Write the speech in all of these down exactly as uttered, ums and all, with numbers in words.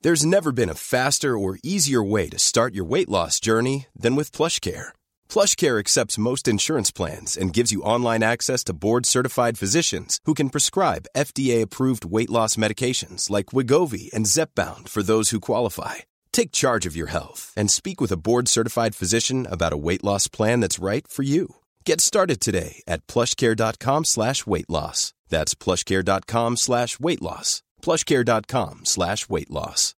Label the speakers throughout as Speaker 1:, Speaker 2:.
Speaker 1: There's never been a faster or easier way to start your weight loss journey than with PlushCare. PlushCare accepts most insurance plans and gives you online access to board-certified physicians who can prescribe F D A-approved weight loss medications like Wegovy and Zepbound for those who qualify. Take charge of your health and speak with a board-certified physician about a weight loss plan that's right for you. Get started today at plushcare.com slash weight loss. That's plushcare.com slash weight loss. plushcare.com slash weight loss.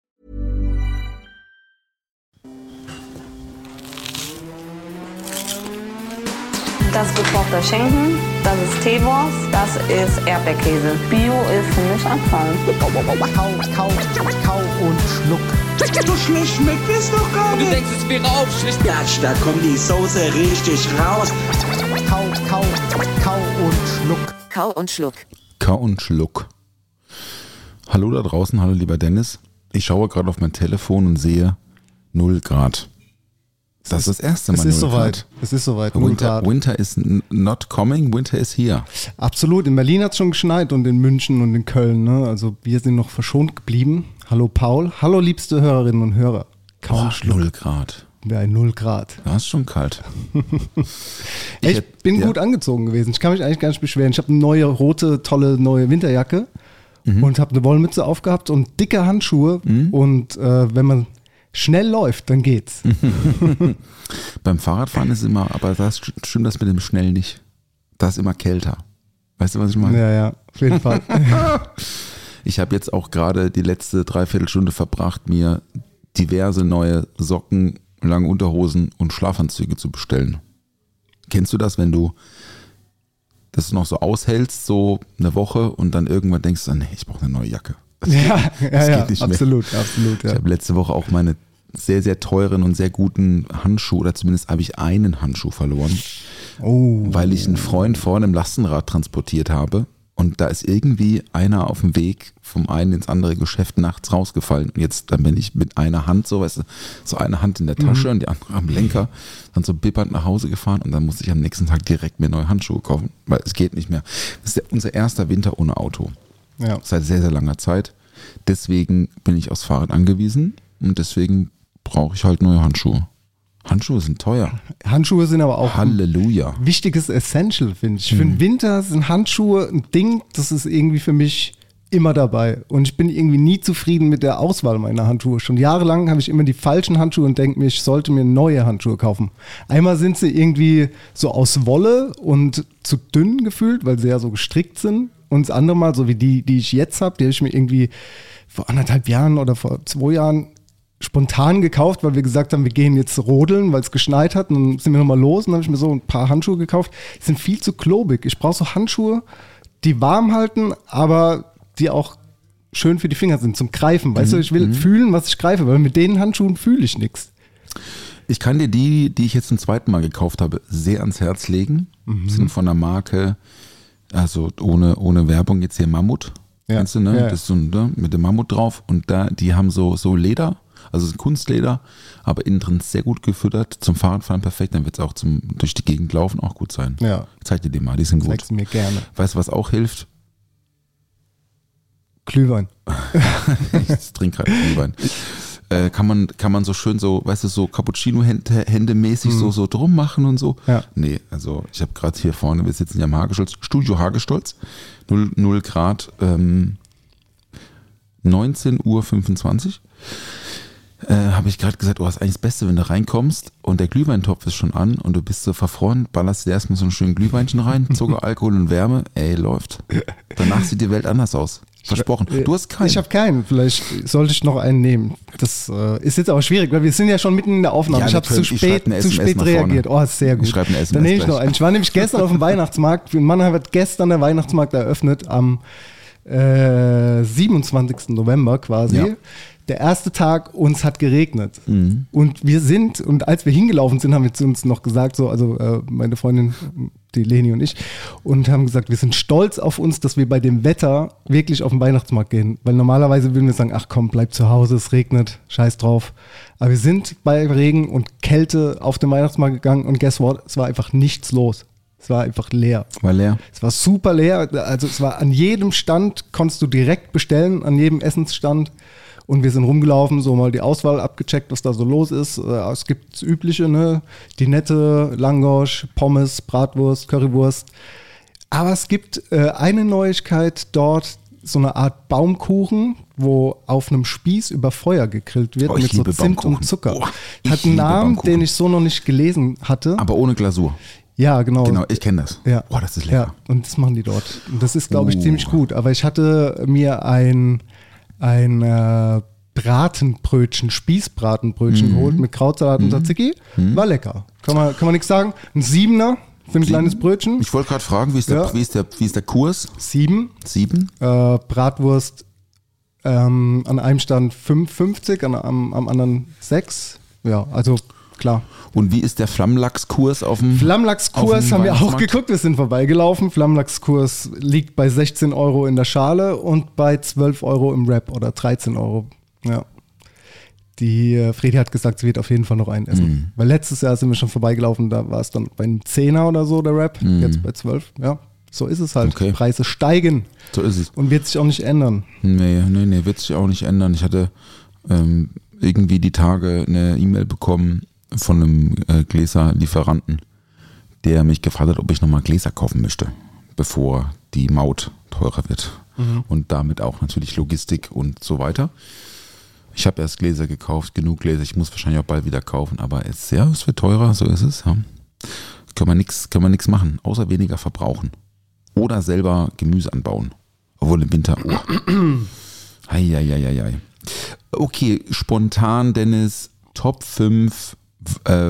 Speaker 2: Das ist gekochter Schinken, das ist Teewurst, das ist Erdbeerkäse. Bio ist für mich Abfall.
Speaker 3: Kau, kau, kau und schluck.
Speaker 4: So schlecht schmeckt es doch gar nicht.
Speaker 5: Du denkst, es wäre aufschlicht.
Speaker 4: Ja, da kommt die Soße richtig raus.
Speaker 3: Kau, kau, kau und schluck.
Speaker 2: Kau und Schluck.
Speaker 6: Kau und Schluck. Hallo da draußen, hallo lieber Dennis. Ich schaue gerade auf mein Telefon und sehe null Grad. Das ist das erste Mal.
Speaker 3: Es ist soweit. Es ist soweit.
Speaker 6: Winter, Winter is not coming, Winter is here.
Speaker 3: Absolut. In Berlin hat es schon geschneit und in München und in Köln. Ne? Also wir sind noch verschont geblieben. Hallo Paul. Hallo liebste Hörerinnen und Hörer.
Speaker 6: Kaum null Grad.
Speaker 3: Ja, null Grad.
Speaker 6: Das ist schon kalt.
Speaker 3: ich
Speaker 6: ich hätt,
Speaker 3: bin
Speaker 6: ja.
Speaker 3: gut angezogen gewesen. Ich kann mich eigentlich gar nicht beschweren. Ich habe eine neue, rote, tolle, neue Winterjacke mhm. und habe eine Wollmütze aufgehabt und dicke Handschuhe. Mhm. Und äh, wenn man schnell läuft, dann geht's.
Speaker 6: Beim Fahrradfahren ist immer, aber das stimmt das mit dem schnell nicht. Da ist immer kälter. Weißt du, was ich meine?
Speaker 3: Ja, ja, auf jeden Fall.
Speaker 6: Ich habe jetzt auch gerade die letzte Dreiviertelstunde verbracht, mir diverse neue Socken, lange Unterhosen und Schlafanzüge zu bestellen. Kennst du das, wenn du das noch so aushältst, so eine Woche und dann irgendwann denkst du, nee, ich brauche eine neue Jacke. Das
Speaker 3: ja,
Speaker 6: geht,
Speaker 3: ja,
Speaker 6: das
Speaker 3: ja,
Speaker 6: geht nicht
Speaker 3: absolut,
Speaker 6: mehr.
Speaker 3: absolut. Ja.
Speaker 6: Ich habe letzte Woche auch meine sehr, sehr teuren und sehr guten Handschuh, oder zumindest habe ich einen Handschuh verloren,
Speaker 3: oh.
Speaker 6: weil ich einen Freund vorne im Lastenrad transportiert habe und da ist irgendwie einer auf dem Weg vom einen ins andere Geschäft nachts rausgefallen und jetzt dann bin ich mit einer Hand so, weißt du, so eine Hand in der Tasche mhm. und die andere am Lenker, dann so bibbernd nach Hause gefahren und dann musste ich am nächsten Tag direkt mir neue Handschuhe kaufen, weil es geht nicht mehr. Das ist der, unser erster Winter ohne Auto. Ja. Seit sehr, sehr langer Zeit. Deswegen bin ich aufs Fahrrad angewiesen und deswegen brauche ich halt neue Handschuhe. Handschuhe sind teuer.
Speaker 3: Handschuhe sind aber auch
Speaker 6: Halleluja.
Speaker 3: ein wichtiges Essential, finde ich.
Speaker 6: Hm.
Speaker 3: Für den Winter sind Handschuhe ein Ding, das ist irgendwie für mich immer dabei. Und ich bin irgendwie nie zufrieden mit der Auswahl meiner Handschuhe. Schon jahrelang habe ich immer die falschen Handschuhe und denke mir, ich sollte mir neue Handschuhe kaufen. Einmal sind sie irgendwie so aus Wolle und zu dünn gefühlt, weil sie ja so gestrickt sind. Und das andere Mal, so wie die, die ich jetzt habe, die habe ich mir irgendwie vor anderthalb Jahren oder vor zwei Jahren spontan gekauft, weil wir gesagt haben, wir gehen jetzt rodeln, weil es geschneit hat. Und dann sind wir nochmal los und dann habe ich mir so ein paar Handschuhe gekauft. Die sind viel zu klobig. Ich brauche so Handschuhe, die warm halten, aber die auch schön für die Finger sind, zum Greifen. Weißt mhm. du, ich will mhm. fühlen, was ich greife, weil mit den Handschuhen fühle ich nichts.
Speaker 6: Ich kann dir die, die ich jetzt zum zweiten Mal gekauft habe, sehr ans Herz legen. Mhm. Sind von der Marke, also ohne, ohne Werbung jetzt hier Mammut. Ja. Kennst du, ne? Ja. Das ist so ne? mit dem Mammut drauf. Und da, die haben so, so Leder, also es ist Kunstleder, aber innen drin sehr gut gefüttert. Zum Fahrradfahren perfekt, dann wird es auch zum durch die Gegend laufen auch gut sein.
Speaker 3: Ja.
Speaker 6: Zeig dir die mal, die sind gut.
Speaker 3: Zeig's mir gerne.
Speaker 6: Weißt du, was auch hilft?
Speaker 3: Glühwein.
Speaker 6: Ich trinke gerade Glühwein. Äh, kann man, kann man so schön so, weißt du, so Cappuccino-Hände mäßig mhm. so, so drum machen und so?
Speaker 3: Ja.
Speaker 6: Nee, also ich habe gerade hier vorne, wir sitzen ja am Hagestolz, Studio Hagestolz, null Grad, ähm, neunzehn Uhr fünfundzwanzig. Äh, habe ich gerade gesagt, oh, das ist eigentlich das Beste, wenn du reinkommst und der Glühweintopf ist schon an und du bist so verfroren, ballerst dir erstmal so einen schönen Glühweinchen rein, Zucker, Alkohol und Wärme, ey, läuft. Danach sieht die Welt anders aus. Versprochen. Du hast keinen.
Speaker 3: Ich habe keinen. Vielleicht sollte ich noch einen nehmen. Das äh, ist jetzt aber schwierig, weil wir sind ja schon mitten in der Aufnahme. Ja, ich habe zu spät, zu spät reagiert. Oh, ist sehr gut.
Speaker 6: Ich schreibe eine S M S.
Speaker 3: Dann nehme ich noch einen. Ich war nämlich gestern auf dem Weihnachtsmarkt. In Mannheim wird gestern der Weihnachtsmarkt eröffnet, am äh, siebenundzwanzigsten November quasi. Ja. Der erste Tag, uns hat geregnet. Mhm. Und wir sind, und als wir hingelaufen sind, haben wir zu uns noch gesagt, so, also äh, meine Freundin, die Leni und ich, und haben gesagt, wir sind stolz auf uns, dass wir bei dem Wetter wirklich auf den Weihnachtsmarkt gehen. Weil normalerweise würden wir sagen, ach komm, bleib zu Hause, es regnet, scheiß drauf. Aber wir sind bei Regen und Kälte auf den Weihnachtsmarkt gegangen und guess what? Es war einfach nichts los. Es war einfach leer.
Speaker 6: War leer.
Speaker 3: Es war super leer. Also es war an jedem Stand, konntest du direkt bestellen, an jedem Essensstand. Und wir sind rumgelaufen, so mal die Auswahl abgecheckt, was da so los ist. Äh, Es gibt das Übliche, ne? Dinette, Langosch, Pommes, Bratwurst, Currywurst. Aber es gibt äh, eine Neuigkeit dort, so eine Art Baumkuchen, wo auf einem Spieß über Feuer gegrillt wird
Speaker 6: Oh, ich
Speaker 3: mit so
Speaker 6: liebe
Speaker 3: Zimt
Speaker 6: Baumkuchen.
Speaker 3: und Zucker.
Speaker 6: Boah, ich
Speaker 3: Hat einen
Speaker 6: liebe
Speaker 3: Namen,
Speaker 6: Baumkuchen.
Speaker 3: den ich so noch nicht gelesen hatte.
Speaker 6: Aber ohne Glasur.
Speaker 3: Ja, genau.
Speaker 6: Genau, ich kenne das.
Speaker 3: Ja.
Speaker 6: Boah, das ist lecker.
Speaker 3: Ja, und das machen die dort. Und das ist, glaube ich,
Speaker 6: Uh.
Speaker 3: ziemlich gut. Aber ich hatte mir ein, ein äh, Bratenbrötchen, Spießbratenbrötchen
Speaker 6: Mhm.
Speaker 3: geholt mit Krautsalat und Tzatziki. War lecker. Kann man, kann man nichts sagen. Ein Siebener für ein kleines Brötchen.
Speaker 6: Ich wollte gerade fragen, wie ist, der,
Speaker 3: Ja.
Speaker 6: wie, ist der, wie ist der Kurs?
Speaker 3: Sieben.
Speaker 6: Sieben?
Speaker 3: Äh, Bratwurst ähm, an einem Stand fünf fünfzig, an, am, am anderen sechs. Ja, also klar.
Speaker 6: Und wie ist der Flammlachskurs auf dem
Speaker 3: Flammlachskurs
Speaker 6: auf dem
Speaker 3: haben wir auch
Speaker 6: Weihnachtsmarkt?
Speaker 3: geguckt, wir sind vorbeigelaufen. Flammlachskurs liegt bei sechzehn Euro in der Schale und bei zwölf Euro im Wrap oder dreizehn Euro. Ja. Die äh, Fredi hat gesagt, sie wird auf jeden Fall noch einen essen.
Speaker 6: Mhm.
Speaker 3: Weil letztes Jahr sind wir schon vorbeigelaufen, da war es dann bei einem Zehner oder so der Wrap, jetzt bei zwölf. Ja, so ist es halt.
Speaker 6: Mhm. Okay.
Speaker 3: Preise steigen
Speaker 6: So ist es.
Speaker 3: und wird sich auch nicht ändern.
Speaker 6: Nee, nee, nee, wird sich auch nicht ändern. Ich hatte ähm, irgendwie die Tage eine E-Mail bekommen von einem äh, Gläserlieferanten, der mich gefragt hat, ob ich nochmal Gläser kaufen möchte, bevor die Maut teurer wird. Und damit auch natürlich Logistik und so weiter. Ich habe erst Gläser gekauft, genug Gläser, ich muss wahrscheinlich auch bald wieder kaufen, aber es, ja, es wird teurer, so ist es. Ja. Können wir nichts können wir nix machen, außer weniger verbrauchen. Oder selber Gemüse anbauen. Obwohl im Winter, oh. Eieieiei. Okay, spontan, Dennis, Top fünf äh,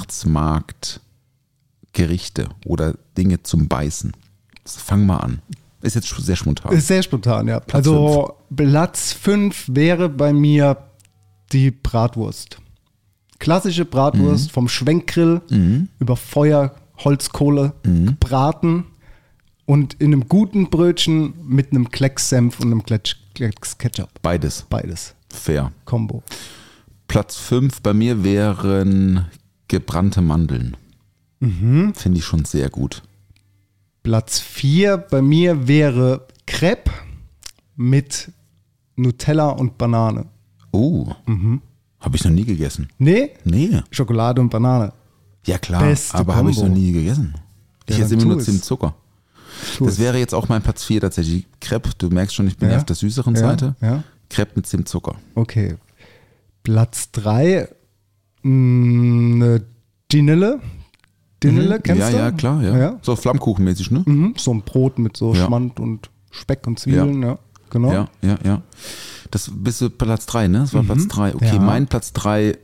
Speaker 6: Weihnachtsmarkt-Gerichte oder Dinge zum Beißen. Fang mal an. Ist jetzt sehr spontan.
Speaker 3: Ist sehr spontan, ja.
Speaker 6: Platz
Speaker 3: also Platz fünf wäre bei mir die Bratwurst. Klassische Bratwurst vom Schwenkgrill über Feuer, Holzkohle gebraten und in einem guten Brötchen mit einem Klecks Senf und einem Klecks Klecks Ketchup.
Speaker 6: Beides.
Speaker 3: Beides.
Speaker 6: Fair.
Speaker 3: Kombo.
Speaker 6: Platz fünf bei mir wären gebrannte Mandeln. Finde ich schon sehr gut.
Speaker 3: Platz vier bei mir wäre Crepe mit Nutella und Banane.
Speaker 6: Oh, habe ich noch nie gegessen.
Speaker 3: Nee?
Speaker 6: Nee.
Speaker 3: Schokolade und Banane.
Speaker 6: Ja klar,
Speaker 3: Beste
Speaker 6: aber habe ich noch
Speaker 3: Kombo.
Speaker 6: nie gegessen. Ich
Speaker 3: Ja,
Speaker 6: esse
Speaker 3: dann
Speaker 6: immer
Speaker 3: tu
Speaker 6: nur
Speaker 3: es.
Speaker 6: Zimtzucker.
Speaker 3: Tu
Speaker 6: Das
Speaker 3: es.
Speaker 6: wäre jetzt auch mein Platz vier tatsächlich. Crepe, du merkst schon, ich bin ja,
Speaker 3: Ja.
Speaker 6: auf der süßeren
Speaker 3: Ja,
Speaker 6: Seite.
Speaker 3: ja.
Speaker 6: Crepe mit Zimtzucker.
Speaker 3: Okay. Platz drei, eine Dinelle. Dinelle, kennst
Speaker 6: ja,
Speaker 3: du?
Speaker 6: ja, klar, ja.
Speaker 3: ja?
Speaker 6: So Flammkuchenmäßig, ne?
Speaker 3: Mhm. So ein Brot mit so
Speaker 6: Ja.
Speaker 3: Schmand und Speck und Zwiebeln, ja. Genau.
Speaker 6: Ja, ja, ja. Das bist du Platz drei, ne? Das war Platz drei. Okay,
Speaker 3: Ja.
Speaker 6: mein Platz drei,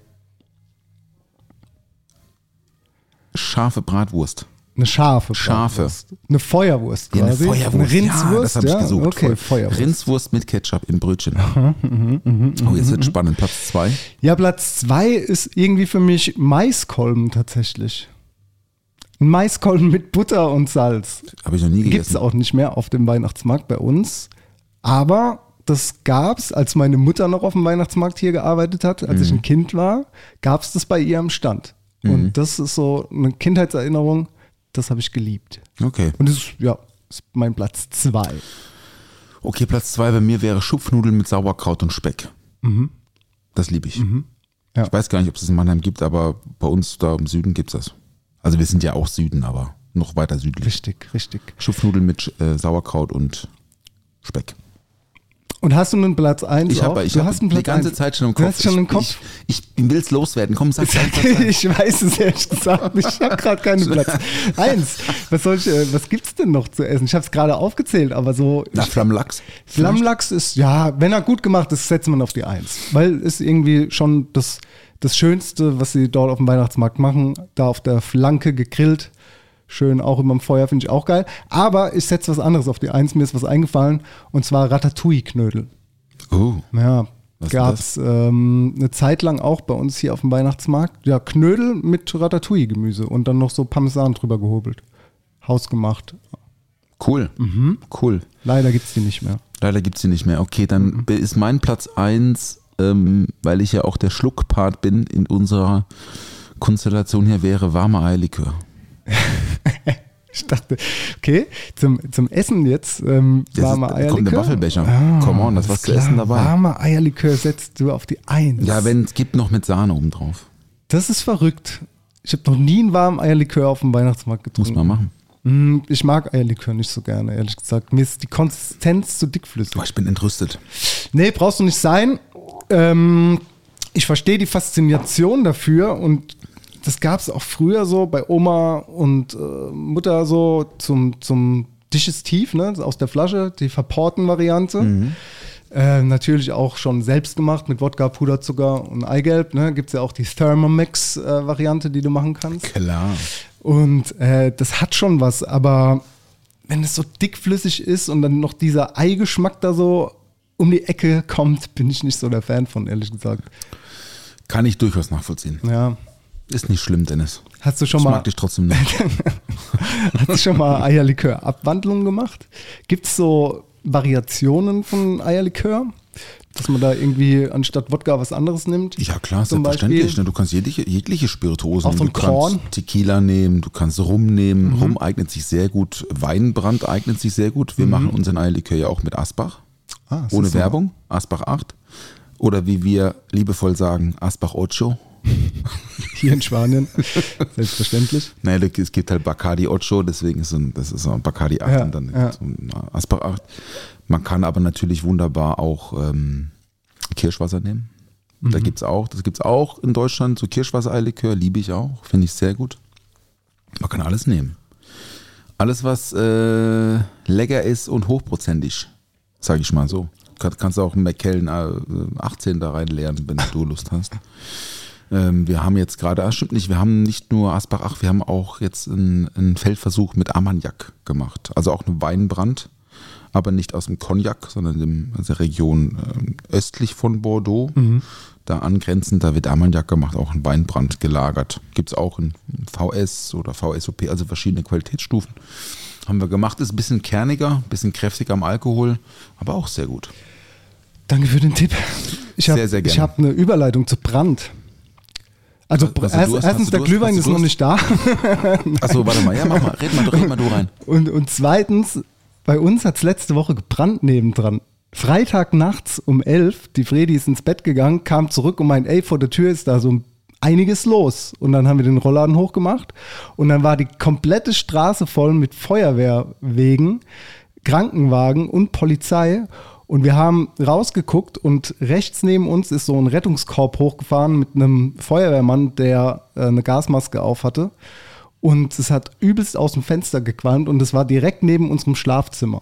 Speaker 6: scharfe Bratwurst.
Speaker 3: Eine scharfe
Speaker 6: Scharfe.
Speaker 3: Bratwurst. Eine Feuerwurst
Speaker 6: Ja, eine
Speaker 3: quasi.
Speaker 6: Feuerwurst.
Speaker 3: Eine Rindswurst.
Speaker 6: Ja, das habe ich
Speaker 3: ja?
Speaker 6: gesucht.
Speaker 3: Okay,
Speaker 6: Voll.
Speaker 3: Feuerwurst.
Speaker 6: Rindswurst mit Ketchup im Brötchen. oh, jetzt wird spannend. Platz zwei.
Speaker 3: Ja, Platz zwei ist irgendwie für mich Maiskolben tatsächlich. Ein Maiskolben mit Butter und Salz.
Speaker 6: Habe ich noch nie
Speaker 3: Gibt
Speaker 6: gegessen.
Speaker 3: es auch nicht mehr auf dem Weihnachtsmarkt bei uns. Aber das gab's, als meine Mutter noch auf dem Weihnachtsmarkt hier gearbeitet hat, als ich ein Kind war, gab es das bei ihr am Stand. Und das ist so eine Kindheitserinnerung, das habe ich geliebt.
Speaker 6: Okay.
Speaker 3: Und das ist, ja, ist mein Platz zwei.
Speaker 6: Okay, Platz zwei bei mir wäre Schupfnudeln mit Sauerkraut und Speck. Das liebe ich.
Speaker 3: Ja.
Speaker 6: Ich weiß gar nicht, ob es das in Mannheim gibt, aber bei uns da im Süden gibt es das. Also wir sind ja auch Süden, aber noch weiter südlich.
Speaker 3: Richtig, richtig.
Speaker 6: Schupfnudeln mit äh, Sauerkraut und Speck.
Speaker 3: Und hast du einen Platz eins
Speaker 6: Ich
Speaker 3: auch?
Speaker 6: habe ich
Speaker 3: du
Speaker 6: hab
Speaker 3: hast einen
Speaker 6: die
Speaker 3: Platz
Speaker 6: ganze
Speaker 3: eins.
Speaker 6: Zeit schon im
Speaker 3: Du
Speaker 6: Kopf.
Speaker 3: hast schon im Kopf.
Speaker 6: Ich, ich will es loswerden. Komm, sag deinen Platz eins.
Speaker 3: Ich weiß es ehrlich gesagt nicht. Ich habe gerade keinen Platz. Eins. Was, soll ich, äh, was gibt's denn noch zu essen? Ich habe es gerade aufgezählt, aber so.
Speaker 6: Na,
Speaker 3: ich,
Speaker 6: Flammlachs.
Speaker 3: Flammlachs ist, ja, wenn er gut gemacht ist, setzt man auf die Eins. Weil ist irgendwie schon das, das Schönste, was sie dort auf dem Weihnachtsmarkt machen. Da auf der Flanke gegrillt. Schön, auch über dem Feuer, finde ich auch geil. Aber ich setze was anderes auf die Eins. Mir ist was eingefallen. Und zwar Ratatouille-Knödel.
Speaker 6: Oh,
Speaker 3: Ja,
Speaker 6: Was ist
Speaker 3: gab es ähm, eine Zeit lang auch bei uns hier auf dem Weihnachtsmarkt. Ja, Knödel mit Ratatouille-Gemüse und dann noch so Parmesan drüber gehobelt. Hausgemacht.
Speaker 6: cool. Cool.
Speaker 3: Leider gibt es die nicht mehr.
Speaker 6: Leider gibt es sie nicht mehr. Okay, dann ist mein Platz eins, ähm, weil ich ja auch der Schluckpart bin in unserer Konstellation hier, wäre warme Eierlikör.
Speaker 3: Ich dachte, okay, zum, zum Essen jetzt ähm,
Speaker 6: Das
Speaker 3: warmer
Speaker 6: ist,
Speaker 3: Eierlikör.
Speaker 6: kommt der Waffelbecher.
Speaker 3: Ah,
Speaker 6: Come on, das ist was zu essen dabei.
Speaker 3: Warmer Eierlikör setzt du auf die Eins.
Speaker 6: Ja, wenn es gibt, noch mit Sahne oben drauf.
Speaker 3: Das ist verrückt. Ich habe noch nie einen warmen Eierlikör auf dem Weihnachtsmarkt getrunken.
Speaker 6: Muss man machen.
Speaker 3: Mm, Ich mag Eierlikör nicht so gerne, ehrlich gesagt. Mir ist die Konsistenz zu dickflüssig.
Speaker 6: Boah, ich bin entrüstet.
Speaker 3: Nee, brauchst du nicht sein. Ähm, ich verstehe die Faszination dafür und das gab es auch früher so bei Oma und äh, Mutter so zum, zum Digestiv, ne, aus der Flasche, die Verporten-Variante.
Speaker 6: Mhm.
Speaker 3: Äh, natürlich auch schon selbst gemacht mit Wodka, Puderzucker und Eigelb. Ne, gibt es ja auch die Thermomix-Variante, die du machen kannst.
Speaker 6: Klar.
Speaker 3: Und äh, das hat schon was, aber wenn es so dickflüssig ist und dann noch dieser Eigeschmack da so um die Ecke kommt, bin ich nicht so der Fan von, ehrlich gesagt.
Speaker 6: Kann ich durchaus nachvollziehen.
Speaker 3: Ja.
Speaker 6: Ist nicht schlimm, Dennis.
Speaker 3: Hast du schon
Speaker 6: Ich
Speaker 3: mal,
Speaker 6: mag dich trotzdem nicht.
Speaker 3: hast du schon mal Eierlikör-Abwandlungen gemacht? Gibt es so Variationen von Eierlikör? Dass man da irgendwie anstatt Wodka was anderes nimmt?
Speaker 6: Ja klar,
Speaker 3: Zum
Speaker 6: selbstverständlich.
Speaker 3: Beispiel?
Speaker 6: Ne? Du kannst jegliche, jegliche Spirituosen
Speaker 3: Auch so
Speaker 6: nehmen.
Speaker 3: ein
Speaker 6: Du
Speaker 3: Korn?
Speaker 6: kannst Tequila nehmen, du kannst Rum nehmen. Rum eignet sich sehr gut. Weinbrand eignet sich sehr gut. Wir machen unseren Eierlikör ja auch mit Asbach.
Speaker 3: Ah, das
Speaker 6: Ohne
Speaker 3: ist so.
Speaker 6: Werbung. Asbach acht. Oder wie wir liebevoll sagen, Asbach Ocho.
Speaker 3: Hier in Spanien, selbstverständlich.
Speaker 6: Naja, es gibt halt Bacardi Ocho, deswegen ist so ein, das ist so ein Bacardi acht
Speaker 3: Ja,
Speaker 6: und dann
Speaker 3: ja.
Speaker 6: so ein Asbach acht. Man kann aber natürlich wunderbar auch ähm, Kirschwasser nehmen.
Speaker 3: Mhm.
Speaker 6: Da gibt's auch, das gibt's auch in Deutschland, so Kirschwasser-Eierlikör, liebe ich auch, finde ich sehr gut. Man kann alles nehmen. Alles, was äh, lecker ist und hochprozentig, sage ich mal so. Kann, kannst du auch einen McKellen äh, achtzehn da rein leeren, wenn du Lust hast. Ähm, wir haben jetzt gerade, ah, stimmt nicht, wir haben nicht nur Asbach acht, wir haben auch jetzt einen, einen Feldversuch mit Armagnac gemacht. Also auch einen Weinbrand, aber nicht aus dem Cognac, sondern in der Region äh, östlich von Bordeaux.
Speaker 3: Mhm.
Speaker 6: Da angrenzend, da wird Armagnac gemacht, auch ein Weinbrand gelagert. Gibt es auch in V S oder V S O P, also verschiedene Qualitätsstufen. Haben wir gemacht, ist ein bisschen kerniger, ein bisschen kräftiger am Alkohol, aber auch sehr gut.
Speaker 3: Danke für den Tipp. Ich habe
Speaker 6: Sehr, sehr gerne.
Speaker 3: hab eine Überleitung zu Brand. Also,
Speaker 6: Was- was du
Speaker 3: erst,
Speaker 6: hast-
Speaker 3: erstens,
Speaker 6: hast du
Speaker 3: der
Speaker 6: Durst?
Speaker 3: Glühwein
Speaker 6: Hast
Speaker 3: ist
Speaker 6: du
Speaker 3: noch
Speaker 6: Durst?
Speaker 3: nicht da.
Speaker 6: Achso, warte mal, ja, mach mal, red mal, red mal du rein.
Speaker 3: Und, und zweitens, bei uns hat es letzte Woche gebrannt nebendran. Freitag nachts um elf, die Fredi ist ins Bett gegangen, kam zurück und meint, ey, vor der Tür ist da so einiges los. Und dann haben wir den Rollladen hochgemacht und dann war die komplette Straße voll mit Feuerwehrwegen, Krankenwagen und Polizei. Und wir haben rausgeguckt und rechts neben uns ist so ein Rettungskorb hochgefahren mit einem Feuerwehrmann, der äh, eine Gasmaske auf hatte. Und es hat übelst aus dem Fenster gequalmt und es war direkt neben unserem Schlafzimmer.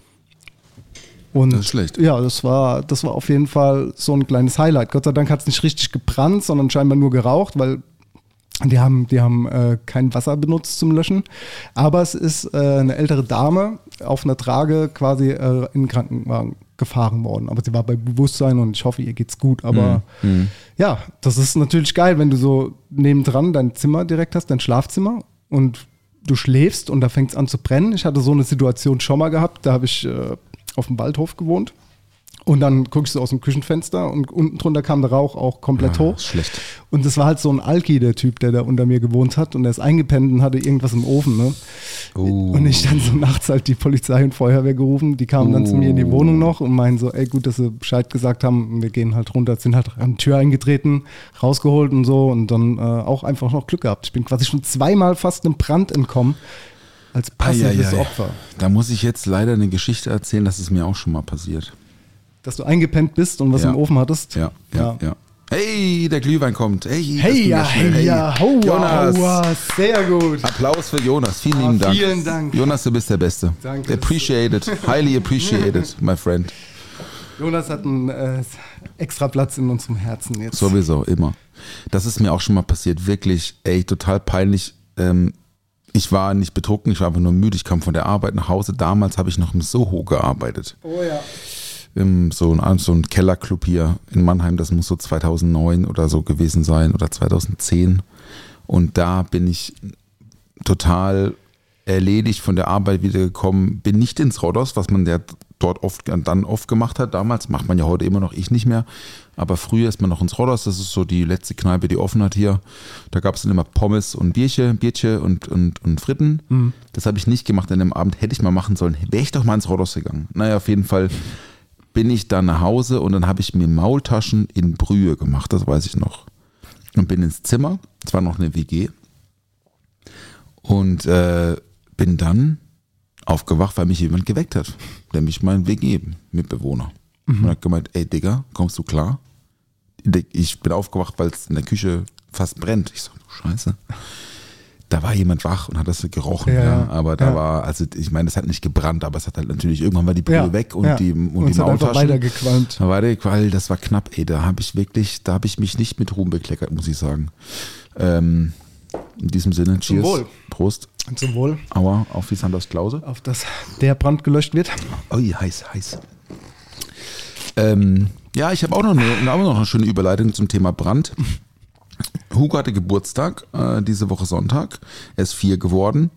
Speaker 3: Und
Speaker 6: Das ist schlecht.
Speaker 3: Ja, das war, das war auf jeden Fall so ein kleines Highlight. Gott sei Dank hat es nicht richtig gebrannt, sondern scheinbar nur geraucht, weil die haben, die haben äh, kein Wasser benutzt zum Löschen. Aber es ist äh, eine ältere Dame auf einer Trage quasi äh, in den Krankenwagen gefahren worden. Aber sie war bei Bewusstsein und ich hoffe, ihr geht's gut. Aber
Speaker 6: Mhm.
Speaker 3: ja, das ist natürlich geil, wenn du so nebendran dein Zimmer direkt hast, dein Schlafzimmer und du schläfst und da fängt es an zu brennen. Ich hatte so eine Situation schon mal gehabt, da habe ich äh, auf dem Waldhof gewohnt. Und dann guckst du aus dem Küchenfenster und unten drunter kam der Rauch auch komplett
Speaker 6: Ah,
Speaker 3: hoch.
Speaker 6: ist schlecht.
Speaker 3: Und das war halt so ein Alki, der Typ, der da unter mir gewohnt hat. Und der ist eingepennt und hatte irgendwas im Ofen. Ne?
Speaker 6: Oh.
Speaker 3: Und ich dann so nachts halt die Polizei und Feuerwehr gerufen. Die kamen dann zu mir in die Wohnung noch und meinen so, ey gut, dass sie Bescheid gesagt haben. Wir gehen halt runter, sind halt an die Tür eingetreten, rausgeholt und so. Und dann äh, auch einfach noch Glück gehabt. Ich bin quasi schon zweimal fast einem Brand entkommen. Als passives
Speaker 6: Eieiei.
Speaker 3: Opfer.
Speaker 6: Da muss ich jetzt leider eine Geschichte erzählen, das ist mir auch schon mal passiert.
Speaker 3: Dass du eingepennt bist und was
Speaker 6: Ja.
Speaker 3: im Ofen hattest.
Speaker 6: Ja, ja, ja. Hey, der Glühwein kommt. Hey, das
Speaker 3: Hey,
Speaker 6: ging
Speaker 3: ja,
Speaker 6: schnell.
Speaker 3: hey, ja, hauwa,
Speaker 6: Jonas.
Speaker 3: hauwa, sehr gut.
Speaker 6: Applaus für Jonas. Vielen
Speaker 3: Ah,
Speaker 6: lieben Dank.
Speaker 3: vielen Dank.
Speaker 6: Jonas, du bist der Beste.
Speaker 3: Danke.
Speaker 6: Appreciated. Highly appreciated, my friend.
Speaker 3: Jonas hat einen äh, extra Platz in unserem Herzen jetzt.
Speaker 6: Sowieso, immer. Das ist mir auch schon mal passiert. Wirklich, ey, total peinlich. Ähm, ich war nicht betrunken, ich war einfach nur müde. Ich kam von der Arbeit nach Hause. Damals habe ich noch im Soho gearbeitet.
Speaker 3: Oh ja.
Speaker 6: Im, so, ein, so ein Kellerclub hier in Mannheim, das muss so zweitausendneun oder so gewesen sein oder zweitausendzehn. Und da bin ich total erledigt von der Arbeit wiedergekommen, bin nicht ins Rhodos, was man ja dort oft dann oft gemacht hat. Damals macht man ja heute immer noch, ich nicht mehr. Aber früher ist man noch ins Rodders, das ist so die letzte Kneipe, die offen hat hier. Da gab es dann immer Pommes und Bierchen, Bierchen und, und, und Fritten. Mhm. Das habe ich nicht gemacht an dem Abend. Hätte ich mal machen sollen, wäre ich doch mal ins Rodders gegangen. Naja, auf jeden Fall bin ich dann nach Hause und dann habe ich mir Maultaschen in Brühe gemacht, das weiß ich noch. Und bin ins Zimmer, es war noch eine W G. Und äh, bin dann aufgewacht, weil mich jemand geweckt hat. Nämlich mein W G-Mitbewohner. Mhm. Und hat gemeint, ey Digga, kommst du klar? Ich bin aufgewacht, weil es in der Küche fast brennt. Ich so, scheiße. Da war jemand wach und hat das gerochen.
Speaker 3: Ja,
Speaker 6: ja. Aber da
Speaker 3: ja.
Speaker 6: war, also ich meine, das hat nicht gebrannt, aber es hat halt natürlich, irgendwann war die Brühe
Speaker 3: ja,
Speaker 6: weg und
Speaker 3: ja.
Speaker 6: die, und
Speaker 3: und
Speaker 6: die
Speaker 3: es hat einfach
Speaker 6: Maultaschen.
Speaker 3: weitergequalmt.
Speaker 6: Da war der Qual, das war knapp, ey. Da habe ich wirklich, da habe ich mich nicht mit Ruhm bekleckert, muss ich sagen. Ähm, in diesem Sinne, cheers.
Speaker 3: Wohl.
Speaker 6: Prost.
Speaker 3: Zum Wohl.
Speaker 6: Aua, auf die Sanders Klause.
Speaker 3: Auf das der Brand gelöscht wird.
Speaker 6: Ui, heiß, heiß. Ähm, ja, ich habe auch noch eine, auch noch eine schöne Überleitung zum Thema Brand. Hugo hatte Geburtstag, äh, diese Woche Sonntag. Er ist vier geworden.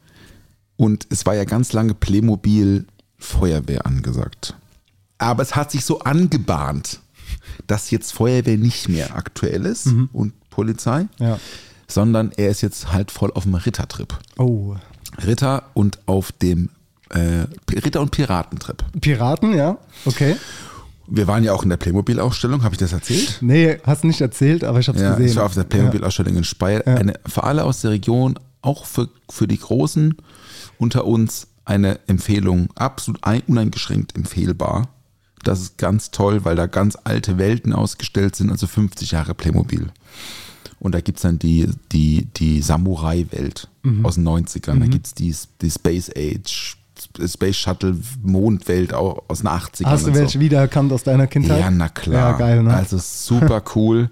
Speaker 6: Und es war ja ganz lange Playmobil Feuerwehr angesagt. Aber es hat sich so angebahnt, dass jetzt Feuerwehr nicht mehr aktuell ist mhm. und Polizei,
Speaker 3: Ja.
Speaker 6: sondern er ist jetzt halt voll auf dem Rittertrip.
Speaker 3: Oh.
Speaker 6: Ritter und auf dem äh, Ritter- und Piratentrip.
Speaker 3: Piraten, ja. Okay.
Speaker 6: Wir waren ja auch in der Playmobil-Ausstellung, habe ich das erzählt?
Speaker 3: Nee, hast nicht erzählt, aber ich habe es
Speaker 6: Ja,
Speaker 3: gesehen.
Speaker 6: ich war auf der Playmobil-Ausstellung in Speyer.
Speaker 3: Ja.
Speaker 6: Eine, für alle aus der Region, auch für, für die Großen unter uns, eine Empfehlung, absolut ein, uneingeschränkt empfehlbar. Das ist ganz toll, weil da ganz alte Welten ausgestellt sind, also fünfzig Jahre Playmobil. Und da gibt es dann die, die, die Samurai-Welt mhm. aus den neunzigern. Mhm. Da gibt es die, die Space Age, Space Shuttle, Mondwelt aus den achtzigern.
Speaker 3: Hast du welche so. wiedererkannt aus deiner Kindheit?
Speaker 6: Ja, na klar.
Speaker 3: Ja, geil, ne?
Speaker 6: Also super cool.